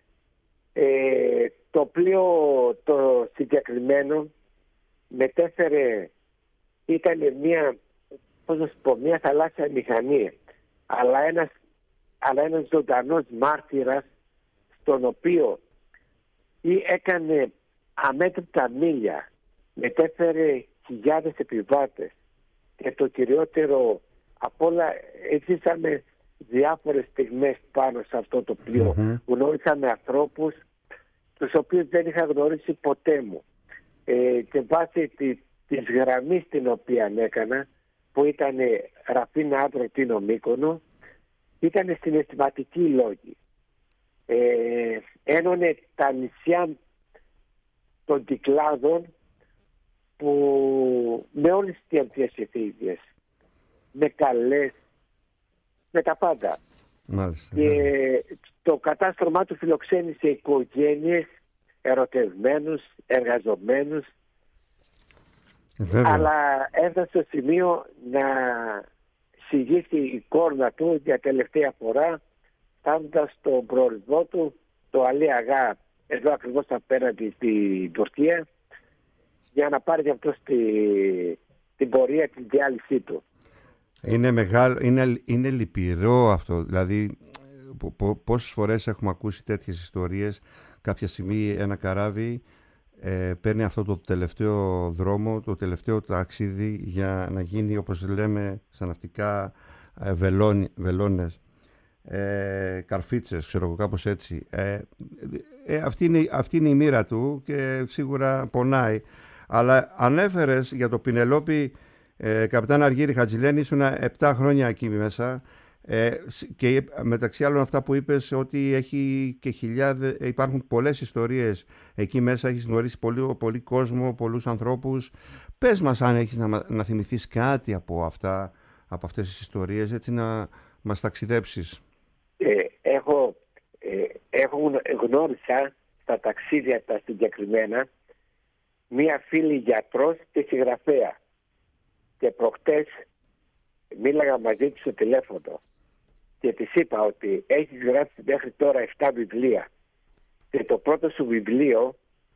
ε, το πλοίο το συγκεκριμένο μετέφερε, ήταν μια, πώς να σου πω, μια θαλάσσια μηχανή, αλλά ένας, αλλά ένας ζωντανός μάρτυρας, στον οποίο ή έκανε αμέτρητα μίλια, μετέφερε χιλιάδες επιβάτες και το κυριότερο απ' όλα, ζήσαμε διάφορες στιγμές πάνω σε αυτό το πλοίο. Mm-hmm. Γνώρισαμε ανθρώπους τους οποίους δεν είχα γνωρίσει ποτέ μου. Ε, και βάσει τη, της γραμμής την οποία έκανα, που ήταν Ραφίνα Άντρο Τίνο Μύκονο, ήταν συναισθηματική λόγη. Ε, ένωνε τα νησιά των Κυκλάδων που με όλες τις διαμφιεσιθήσεις, με καλές, με τα πάντα. Μάλιστα. Και το κατάστρωμά του φιλοξένησε οικογένειες, ερωτευμένους, εργαζομένους. Βέβαια. Αλλά έφτασε στο σημείο να συγγύσει η κόρνα του για τελευταία φορά, φτάνοντας στον προορισμό του, το Αλία-Αγά, εδώ ακριβώς απέναντι στην Τουρκία, για να πάρει αυτό στη, την πορεία, την διάλυσή του. Είναι μεγάλο, είναι, είναι λυπηρό αυτό, δηλαδή πόσες φορές έχουμε ακούσει τέτοιες ιστορίες, κάποια στιγμή ένα καράβι ε, παίρνει αυτό το τελευταίο δρόμο, το τελευταίο ταξίδι για να γίνει, όπως λέμε στα ναυτικά, ε, βελόνι, βελόνες, ε, καρφίτσες, ξέρω εγώ, κάπως έτσι. Ε, ε, αυτή, είναι, αυτή είναι η μοίρα του και σίγουρα πονάει. Αλλά ανέφερες για το Πινελόπη, ε, καπετάν Αργύρη Χατζηλένη, ήσουν επτά χρόνια εκεί μέσα. Ε, και μεταξύ άλλων αυτά που είπες, ότι έχει και χιλιάδες, υπάρχουν πολλές ιστορίες εκεί μέσα, έχεις γνωρίσει πολύ, πολύ κόσμο, πολλούς ανθρώπους. Πες μας αν έχεις να, να θυμηθείς κάτι από αυτά, από αυτές τις ιστορίες, έτσι να μας ταξιδέψεις. Ε, έχω, ε, έχω γνώρισα στα ταξίδια τα συγκεκριμένα μία φίλη γιατρός και συγγραφέα και προχτές μίλαγα μαζί της στο τηλέφωνο και της είπα ότι έχεις γράψει μέχρι τώρα επτά βιβλία και το πρώτο σου βιβλίο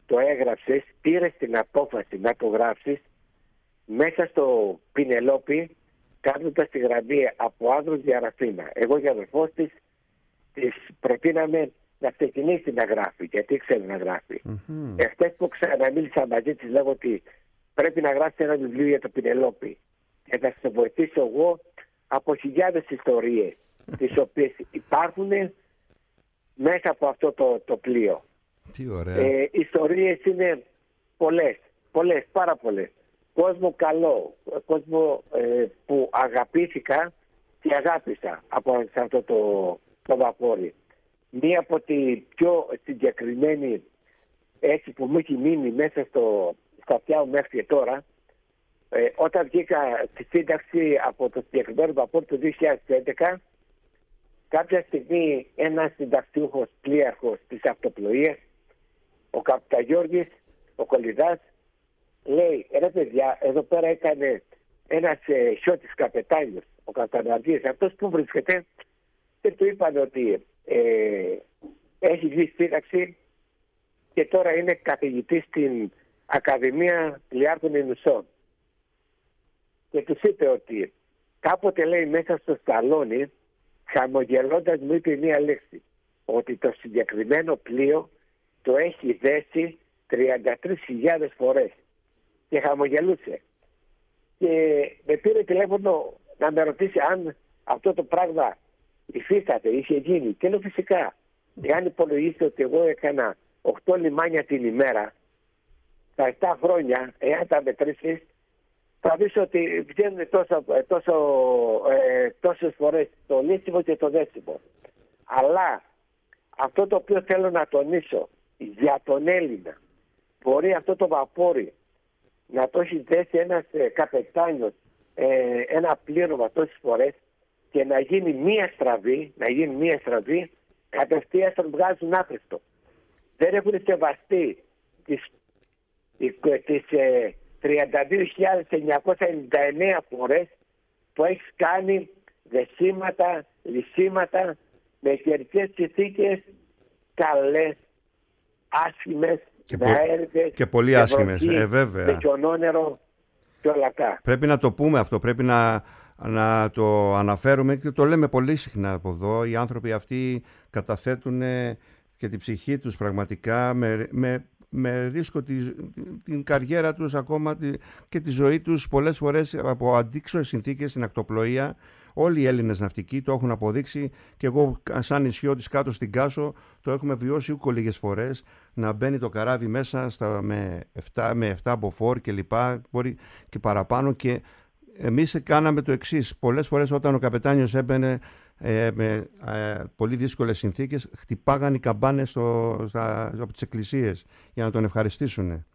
το έγραψες, πήρες την απόφαση να το γράψεις μέσα στο Πινελόπη, κάνοντας τη γραμμή από Άνδρος για Ραφίνα. Εγώ για αδερφός της, της προτείναμε να ξεκινήσει να γράφει, γιατί ξέρει να γράφει. Mm-hmm. Εχθές που ξαναμίλησα μαζί της, λέγω ότι πρέπει να γράψει ένα βιβλίο για το Πινελόπη και θα σε βοηθήσω εγώ από χιλιάδες ιστορίες τις οποίες υπάρχουν μέσα από αυτό το, το πλοίο. Τι ωραία. Ε, ιστορίες είναι πολλές, πολλές, πάρα πολλές. Κόσμο καλό, κόσμο ε, που αγαπήθηκα και αγάπησα από αυτό το, το βαπόρι. Μία από τη πιο συγκεκριμένη έτσι που μου έχει μείνει μέσα στο, στα αυτιά μου μέχρι και τώρα, ε, όταν βγήκα στη σύνταξη από το συγκεκριμένο βαπόρι το δύο χιλιάδες έντεκα, κάποια στιγμή ένας συνταξιούχος πλοίαρχος της αυτοπλοείας, ο Καπταγιώργης, ο Κολυδάς, λέει, ρε παιδιά, εδώ πέρα έκανε ένας ε, σιώτης καπετάνιος, ο Καπταναργής, αυτός που βρίσκεται, και του είπαν ότι ε, έχει βγει σύνταξη και τώρα είναι καθηγητής στην Ακαδημία Πλοιάρχων Ινουσών. Και τους είπε ότι κάποτε, λέει, μέσα στο σταλόνι, χαμογελώντας μου είπε μία λέξη, ότι το συγκεκριμένο πλοίο το έχει δέσει τριάντα τρεις χιλιάδες φορές, και χαμογελούσε. Και με πήρε τηλέφωνο να με ρωτήσει αν αυτό το πράγμα υφίσταται, είχε γίνει. Και λέω φυσικά, εάν υπολογίσετε ότι εγώ έκανα οκτώ λιμάνια την ημέρα, τα επτά χρόνια, εάν τα μετρήσεις, θα δεις ότι βγαίνουν τόσο, τόσο, ε, τόσες φορές το λύσιμο και το δέσιμο. Αλλά αυτό το οποίο θέλω να τονίσω για τον Έλληνα, μπορεί αυτό το βαπόρι να το έχει δέσει ένας ε, καπετάνιος, ε, ένα πλήρωμα τόσες φορές και να γίνει μία στραβή, να γίνει μία στραβή, κατευθείαν τον βγάζουν άχρηστο. Δεν έχουν σεβαστεί τις, τις ε, τριάντα δύο χιλιάδες εννιακόσια ενενήντα εννέα φορές που έχει κάνει δεσίματα, λυσίματα με καιρικές συνθήκες καλές, άσχημες, και, με αέριδες, και πολύ άσχημες, ε, βέβαια. με χιονόνερο και όλα αυτά. Πρέπει να το πούμε αυτό, πρέπει να, να το αναφέρουμε και το λέμε πολύ συχνά από εδώ. Οι άνθρωποι αυτοί καταθέτουν και την ψυχή τους πραγματικά με, με, με ρίσκο τη, την καριέρα τους ακόμα τη, και τη ζωή τους πολλές φορές από αντίξωες συνθήκες στην ακτοπλοεία. Όλοι οι Έλληνες ναυτικοί το έχουν αποδείξει και εγώ σαν νησιώτης κάτω στην Κάσο το έχουμε βιώσει ούκο λίγες φορές να μπαίνει το καράβι μέσα στα, με επτά, με επτά μποφόρ και λοιπά, μπορεί και παραπάνω, και εμείς κάναμε το εξής. Πολλές φορές όταν ο καπετάνιος έμπαινε ε, με ε, πολύ δύσκολες συνθήκες, χτυπάγαν οι καμπάνες στο, στα, από τις εκκλησίες για να τον ευχαριστήσουν.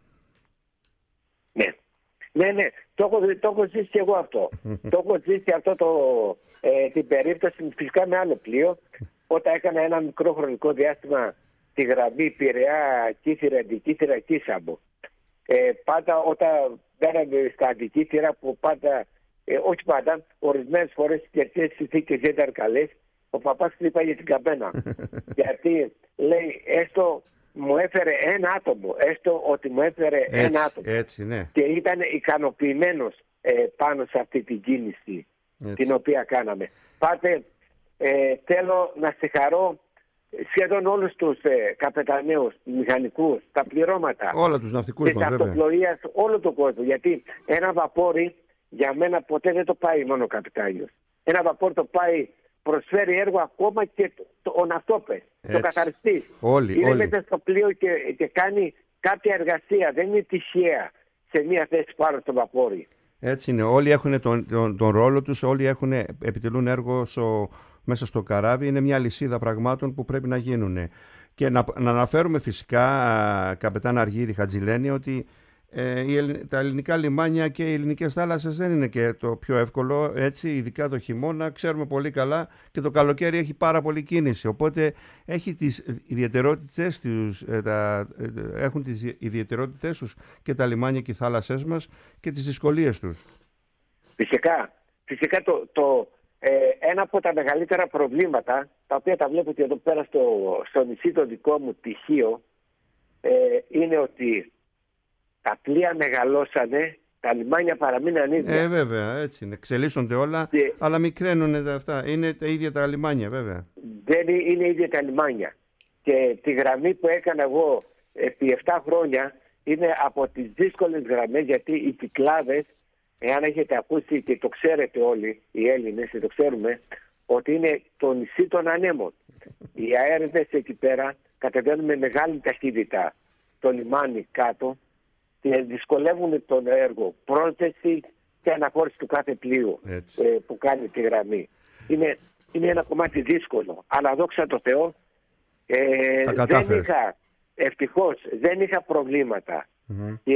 Ναι. Ναι, ναι, το έχω, το έχω ζήσει και εγώ αυτό. Το έχω ζήσει αυτό το, ε, την περίπτωση φυσικά με άλλο πλοίο, όταν έκανα ένα μικρό χρονικό διάστημα τη γραμμή Πειραιά, Κύθυρα, Αντικύθυρα, Κίσαμπο. Ε, πάντα όταν μπαίναμε στα Αντικύθυρα, που πάντα, ε, όχι πάντα, ορισμένες φορές οι καιρικές συνθήκες δεν ήταν καλές, ο παπάς χτύπαγε την καμπένα. Γιατί λέει, έστω μου έφερε ένα άτομο, έστω ότι μου έφερε έτσι, ένα άτομο. Έτσι, ναι. Και ήταν ικανοποιημένος ε, πάνω σε αυτή την κίνηση, έτσι, την οποία κάναμε. Πάτε, ε, θέλω να συγχαρώ σχεδόν όλους τους ε, καπεταναίους, μηχανικούς, τα πληρώματα, όλα τους ναυτικούς μας, βέβαια, αυτοπλοείας, όλο τον κόσμο. Γιατί ένα βαπόρι για μένα ποτέ δεν το πάει μόνο ο καπετάνιος. Ένα βαπόρι το πάει, προσφέρει έργο ακόμα και το, ο ναυτόπες, το καθαριστής. Όλοι, είναι όλοι. μέσα στο πλοίο και, και κάνει κάποια εργασία. Δεν είναι τυχαία σε μία θέση πάνω στο βαπόρι. Έτσι είναι. Όλοι έχουν τον, τον, τον ρόλο τους, όλοι έχουν, επιτελούν έργο στο, μέσα στο καράβι. Είναι μια λυσίδα πραγμάτων που πρέπει να γίνουν. Και να, να αναφέρουμε φυσικά, καπετάν Αργύρη Χατζηλένη, ότι ε, οι, τα ελληνικά λιμάνια και οι ελληνικές θάλασσες δεν είναι και το πιο εύκολο, έτσι, ειδικά το χειμώνα, ξέρουμε πολύ καλά, και το καλοκαίρι έχει πάρα πολύ κίνηση, οπότε έχει τις ιδιαιτερότητες τους, ε, τα, ε, έχουν τις ιδιαιτερότητες τους και τα λιμάνια και οι θάλασσές μας και τις δυσκολίες τους. Φυσικά, φυσικά το, το, ε, ένα από τα μεγαλύτερα προβλήματα, τα οποία τα βλέπω και εδώ πέρα στο, στο νησί το δικό μου, Τυχείο, ε, είναι ότι τα πλοία μεγαλώσανε, τα λιμάνια παραμείναν ίδια. Ε, βέβαια, έτσι είναι. Εξελίσσονται όλα, Και... αλλά μικραίνουν τα αυτά. Είναι τα ίδια τα λιμάνια, βέβαια. Δεν είναι ίδια τα λιμάνια. Και τη γραμμή που έκανα εγώ επί επτά χρόνια είναι από τις δύσκολες γραμμές, γιατί οι Κυκλάδες, εάν έχετε ακούσει και το ξέρετε όλοι οι Έλληνες και το ξέρουμε, ότι είναι το νησί των ανέμων. Οι αέριδες εκεί πέρα κατεβαίνουν με μεγάλη ταχύτητα το λιμάνι κάτω και δυσκολεύουν τον έργο πρόσθεση και αναχώρηση του κάθε πλοίου ε, που κάνει τη γραμμή. Είναι, είναι ένα κομμάτι δύσκολο, αλλά δόξα τω Θεώ ε, δεν είχα, ευτυχώς δεν είχα προβλήματα. Mm-hmm. Και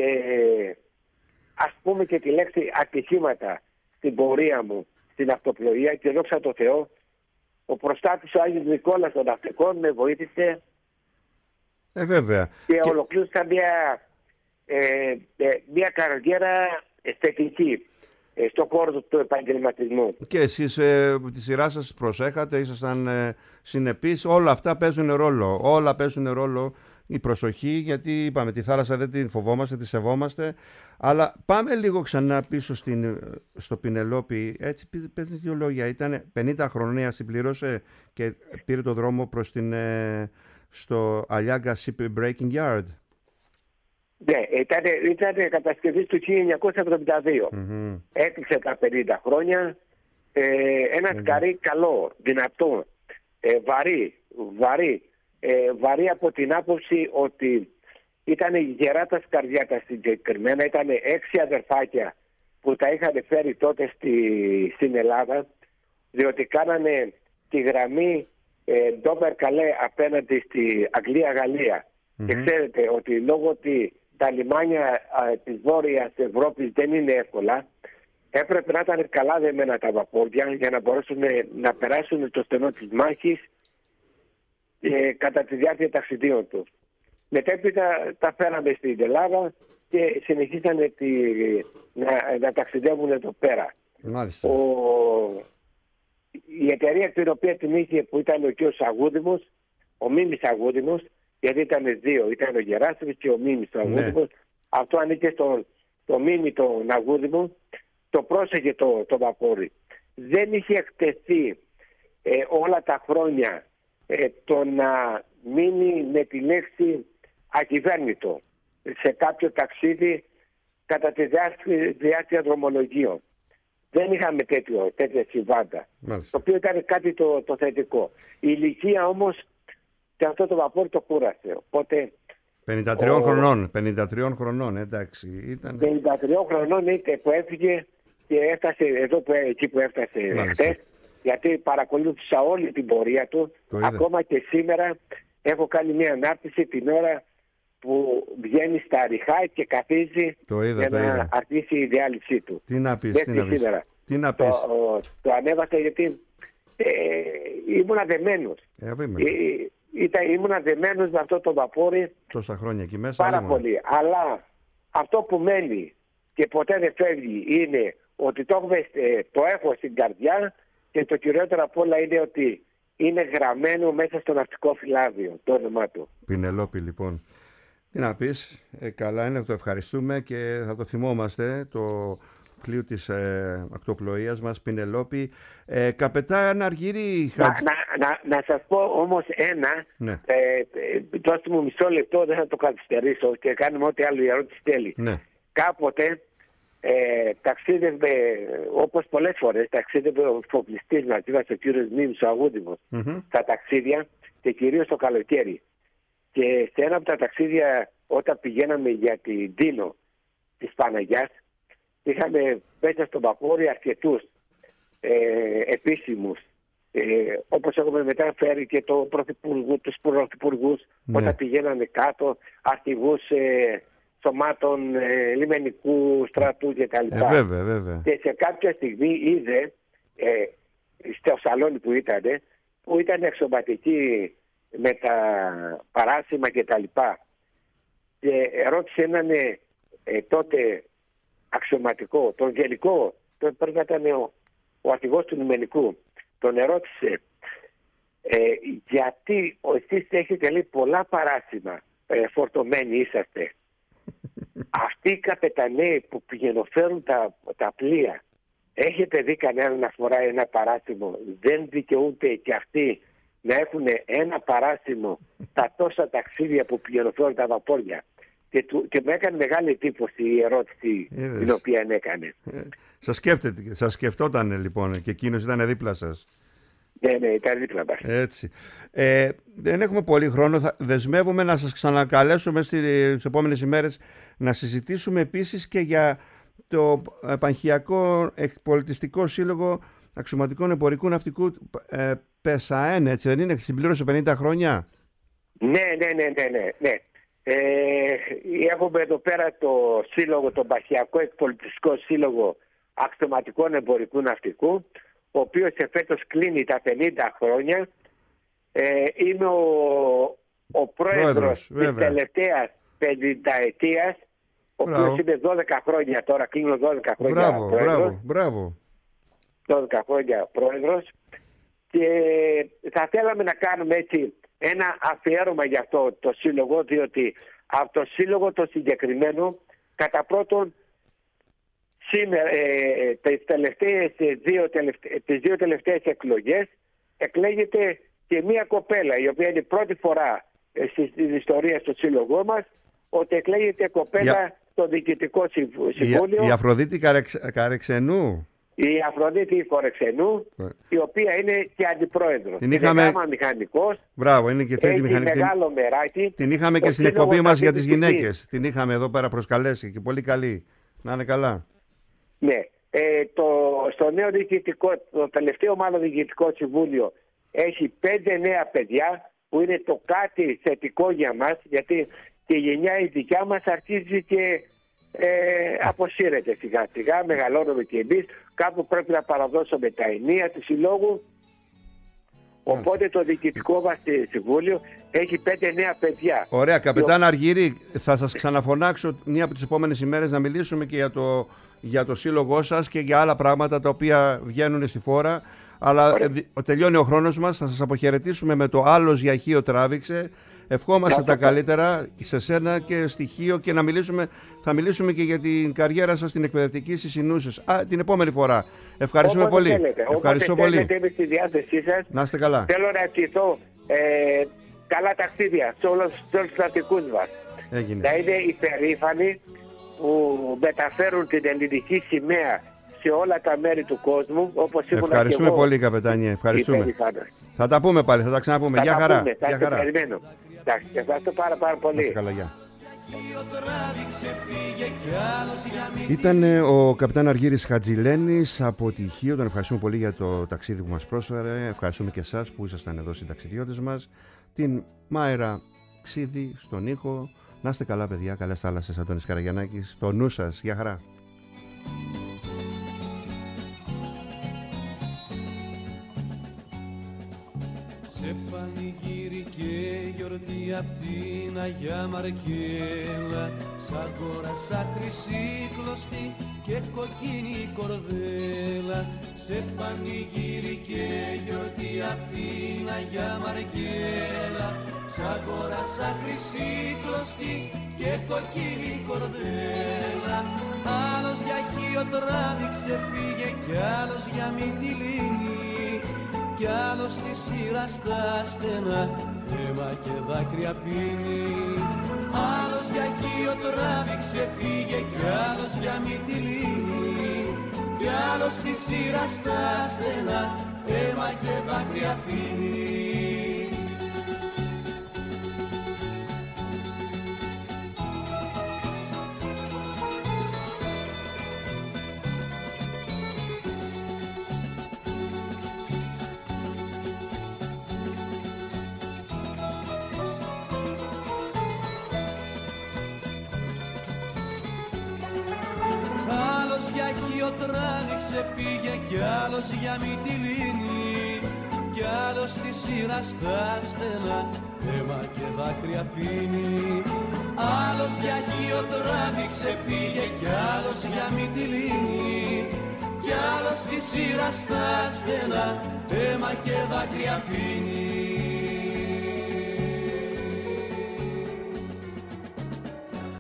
ας πούμε και τη λέξη ατυχήματα στην πορεία μου στην αυτοπλοεία, και δόξα τω Θεώ ο προστάτης ο Άγιος Νικόλας των Ναυτικών με βοήθησε ε, βέβαια. και, και... ολοκλήρωσα μια, ε, ε, μια καριέρα αισθητική ε, στον χώρο του επαγγελματισμού. Και εσείς ε, τη σειρά σας προσέχατε, ήσασταν ε, συνεπείς, όλα αυτά παίζουν ρόλο, όλα παίζουν ρόλο. Η προσοχή, γιατί είπαμε τη θάλασσα δεν την φοβόμαστε, τη σεβόμαστε. Αλλά πάμε λίγο ξανά πίσω στην, στο Πινελόπη. Έτσι, πες δύο λόγια. Ήταν πενήντα χρονιά, συμπληρώσε και πήρε το δρόμο προς την, στο Aliaga Shipbreaking Yard. Ναι, ήταν, ήταν κατασκευή του χίλια εννιακόσια εβδομήντα δύο. Mm-hmm. Έκλεισε τα πενήντα χρόνια. Ε, ένα mm-hmm. σκαρί καλό, δυνατό, ε, βαρύ, βαρύ. Ε, βαρύ από την άποψη ότι ήταν γερά τα σκαριά τα συγκεκριμένα. Ήταν έξι αδερφάκια που τα είχαν φέρει τότε στη, στην Ελλάδα, διότι κάνανε τη γραμμή ε, Ντόβερ Καλέ απέναντι στη Αγγλία-Γαλλία. Mm-hmm. Και ξέρετε ότι λόγω ότι τα λιμάνια ε, της Βόρειας Ευρώπης δεν είναι εύκολα, έπρεπε να ήταν καλά δεμένα τα βαπόρια για να μπορέσουν να περάσουν το στενό της μάχης Ε, κατά τη διάρκεια ταξιδίων του. Μετέπειτα τα φέραμε στην Ελλάδα και συνεχίσανε τη, να, να ταξιδεύουν εδώ πέρα. Μάλιστα. Ο, η εταιρεία την οποία την είχε, που ήταν ο κ. Αγούδημος, ο Μίμης Αγούδημος, γιατί ήταν δύο, ήταν ο Γεράσιμος και ο Μίμης ο Αγούδημος, ναι. Αυτό ανήκε στον το Μίμη τον Αγούδημο, το πρόσεχε το, το βαπόρι. Δεν είχε εκτεθεί ε, όλα τα χρόνια Ε, το να μείνει με τη λέξη ακυβέρνητο σε κάποιο ταξίδι κατά τη διάρκεια δρομολογίων. Δεν είχαμε τέτοιο, τέτοια συμβάντα. Το οποίο ήταν κάτι το, το θετικό. Η ηλικία όμως και αυτό το βαπόρι το κούρασε. Οπότε, πενήντα τρία ο... χρονών, πενήντα τρία χρονών, εντάξει. Ήταν... πενήντα τρία χρονών είτε που έφυγε και έφτασε εδώ που, εκεί που έφτασε χτες. Γιατί παρακολούθησα όλη την πορεία του. Ακόμα και σήμερα έχω κάνει μια ανάρτηση την ώρα που βγαίνει στα ριχά και καθίζει το είδα, για το να είδα. αρχίσει η διάλυσή του. Τι να πεις, τι να πεις. Τι να πεις. Το, το ανέβασα γιατί ε, ήμουνα δεμένος. Ε, ε, ήμουνα δεμένος με αυτό το βαπόρι τόσα χρόνια εκεί μέσα. Πάρα πολύ. Αλλά αυτό που μένει και ποτέ δεν φεύγει είναι ότι το, ε, το έχω στην καρδιά. Και το κυριότερο απ' όλα είναι ότι είναι γραμμένο μέσα στο ναυτικό φυλάδιο το όνομά του. Πινελόπη, λοιπόν. Τι να πεις, ε, καλά είναι, το ευχαριστούμε και θα το θυμόμαστε, το πλοίο της ε, ακτοπλοείας μας, Πινελόπη. Ε, καπετάν Αργύρη... Να, να, να, να σας πω όμως ένα, ναι. ε, ε, δώστε μου μισό λεπτό, δεν θα το καθυστερήσω και κάνουμε ό,τι άλλο η ερώτηση θέλει. Ναι. Κάποτε Ε, ταξίδευε, όπως πολλές φορές, ταξίδευε ο φοπλιστής μαζί μας, ο κύριος Μίμης ο Αγούδημος, mm-hmm. στα ταξίδια και κυρίως το καλοκαίρι. Και σε ένα από τα ταξίδια, όταν πηγαίναμε για την Τίνο της Παναγιάς, είχαμε μέσα στο βαπόρι αρκετούς ε, επίσημους, ε, όπως έχουμε μετά φέρει και το πρωθυπουργού, τους πρωθυπουργούς, mm-hmm. όταν πηγαίναμε κάτω, αρχηγούς ε, σωμάτων ε, λιμενικού στρατού κτλ. Ε, βέβαια, βέβαια. Και σε κάποια στιγμή είδε ε, στο σαλόνι που ήταν, που ήταν εξωματικοί με τα παράσημα κτλ. Και ρώτησε έναν ε, τότε αξιωματικό, τον γενικό, τον πρέπει να ήταν ο, ο αρχηγός του λιμενικού, τον ερώτησε ε, γιατί εσείς έχετε λέει πολλά παράσημα ε, φορτωμένοι είσαστε. Αυτοί οι καπεταναίοι που πηγαινοφέρουν τα, τα πλοία, έχετε δει κανέναν να φοράει ένα παράσημο? Δεν δικαιούνται και αυτοί να έχουν ένα παράσημο τα τόσα ταξίδια που πηγαινοφέρουν τα βαπόρια? Και, του, και μου έκανε μεγάλη εντύπωση η ερώτηση Είδες. την οποία έκανε. Ε, σας σκέφτεται, σας σκεφτόταν λοιπόν και εκείνος ήταν δίπλα σας. Ναι, ναι, ήταν δίπλα μας. Έτσι. Ε, δεν έχουμε πολύ χρόνο. Θα δεσμεύουμε να σας ξανακαλέσουμε στις επόμενες ημέρες να συζητήσουμε επίσης και για το Επαρχιακό Εκπολιτιστικό Σύλλογο Αξιωματικών Εμπορικού Ναυτικού ε, ΠΕΣΑΕΝ, έτσι δεν είναι? Συμπλήρωσε πενήντα χρόνια. Ναι, ναι, ναι, ναι, ναι. ναι. Ε, έχουμε εδώ πέρα το σύλλογο, τον Επαρχιακό Εκπολιτιστικό Σύλλογο Αξιωματικών Εμπορικού Ναυτικού, ο οποίος εφέτος κλείνει τα πενήντα χρόνια. Ε, είμαι ο, ο πρόεδρος, πρόεδρος της βέβαια. τελευταίας πενηνταετίας, ο οποίος είμαι δώδεκα χρόνια τώρα, κλείνω δώδεκα χρόνια μπράβο, πρόεδρος. Μπράβο, μπράβο. δώδεκα χρόνια πρόεδρος. Και θα θέλαμε να κάνουμε έτσι ένα αφιέρωμα για αυτό το σύλλογο, διότι από το σύλλογο το συγκεκριμένο, κατά πρώτον, σήμερα, ε, τις, τελευταίες, δύο, τελευταίες, τις δύο τελευταίες εκλογές εκλέγεται και μία κοπέλα, η οποία είναι η πρώτη φορά ε, στην ιστορία στο σύλλογό μας, ότι εκλέγεται κοπέλα για... στο Διοικητικό Συμβούλιο. Η, η Αφροδίτη Καρεξ, Καρεξενού. Η Αφροδίτη Κορεξενού, yeah. η οποία είναι και αντιπρόεδρος. Την είχαμε... Είναι μηχανικός. Μπράβο, είναι και έχει μηχανική. μεγάλο μεράκι. Την είχαμε και στην εκπομπή μας για τις γυναίκες. Την είχαμε εδώ πέρα προσκαλέσει και πολύ καλή. Να είναι καλά. Ναι. Ε, το, στο νέο διοικητικό, το τελευταίο μάλλον διοικητικό συμβούλιο έχει πέντε νέα παιδιά που είναι το κάτι θετικό για μας, γιατί και η γενιά η δικιά μας αρχίζει και ε, αποσύρεται σιγά σιγά, μεγαλώνουμε και εμείς, κάπου πρέπει να παραδώσουμε τα ενία του συλλόγου. Οπότε το διοικητικό μας συμβούλιο έχει πέντε νέα παιδιά. Ωραία, καπετάν Αργύρη, θα σας ξαναφωνάξω μία από τις επόμενες ημέρες να μιλήσουμε και για το, για το σύλλογό σας και για άλλα πράγματα τα οποία βγαίνουν στη φόρα. Αλλά Ωραία. τελειώνει ο χρόνος μας, θα σας αποχαιρετήσουμε με το «Άλλος για χείο τράβηξε». Ευχόμαστε τα καλύτερα σε σένα και στοιχείο και να μιλήσουμε, θα μιλήσουμε και για την καριέρα σας στην εκπαιδευτική στις Ινούσες. Α, την επόμενη φορά. Ευχαριστούμε Όποτε πολύ. Θέλετε. Ευχαριστώ Όποτε πολύ. Θέλετε, είμαι στη διάθεσή σας. Να είστε καλά. Θέλω να ευχηθώ ε, καλά ταξίδια σε όλους τους ναυτικούς μας. Έγινε. Να είναι υπερήφανοι που μεταφέρουν την ελληνική σημαία σε όλα τα μέρη του κόσμου, όπως ήμουν. Ευχαριστούμε και εγώ, πολύ, καπετάνιε. Ευχαριστούμε. Υπερήφανος. Θα τα πούμε πάλι, θα τα ξαναπούμε. Γεια χαρά. Πούμε, θα χαρά. περιμένω. Εντάξει, ευχαριστώ πάρα, πάρα πολύ. Να είστε καλά, γεια. Ήταν ο καπετάν Αργύρης Χατζηλένης από τη Χίο. Τον ευχαριστούμε πολύ για το ταξίδι που μας πρόσφερε. Ευχαριστούμε και εσάς που ήσασταν εδώ συνταξιδιώτες μας. Την Μάιρα Ξίδη στον ήχο. Να είστε καλά, παιδιά. Καλές θάλασσες. Αντώνης Καραγιαννάκης. Το νου σας. Γεια χαρά. Σε πανηγύρι και γιορτή απ' την Αγιά Μαρκέλα, σαν κόρασα χρυσή κλωστή και κοκκίνη κορδέλα. Σε πανηγύρι και γιορτή απ' την Αγιά Μαρκέλα, σαν κόρασα χρυσή κλωστή και κοκκίνη κορδέλα. Άλλος για χείο τράβηξε πήγε κι άλλος για Μυτιλήνη, κι άλλος στη σειρά στα στενά αίμα και δάκρυα πίνει. Άλλος για χείο τράβηξε πήγε κι άλλος για Μυτιλήνη, κι άλλος στη σειρά στα στενά αίμα και δάκρυα πίνει. Για χείο τράβηξε πήγε κι άλλος για Μυτιλήνη, κι άλλος στη σειρά στα στενά αίμα και δάκρυα πίνει. Άλλος για χείο τράβηξε πήγε κι άλλος για Μυτιλήνη, κι άλλος στη σειρά στα στενά αίμα και δάκρυα πίνει.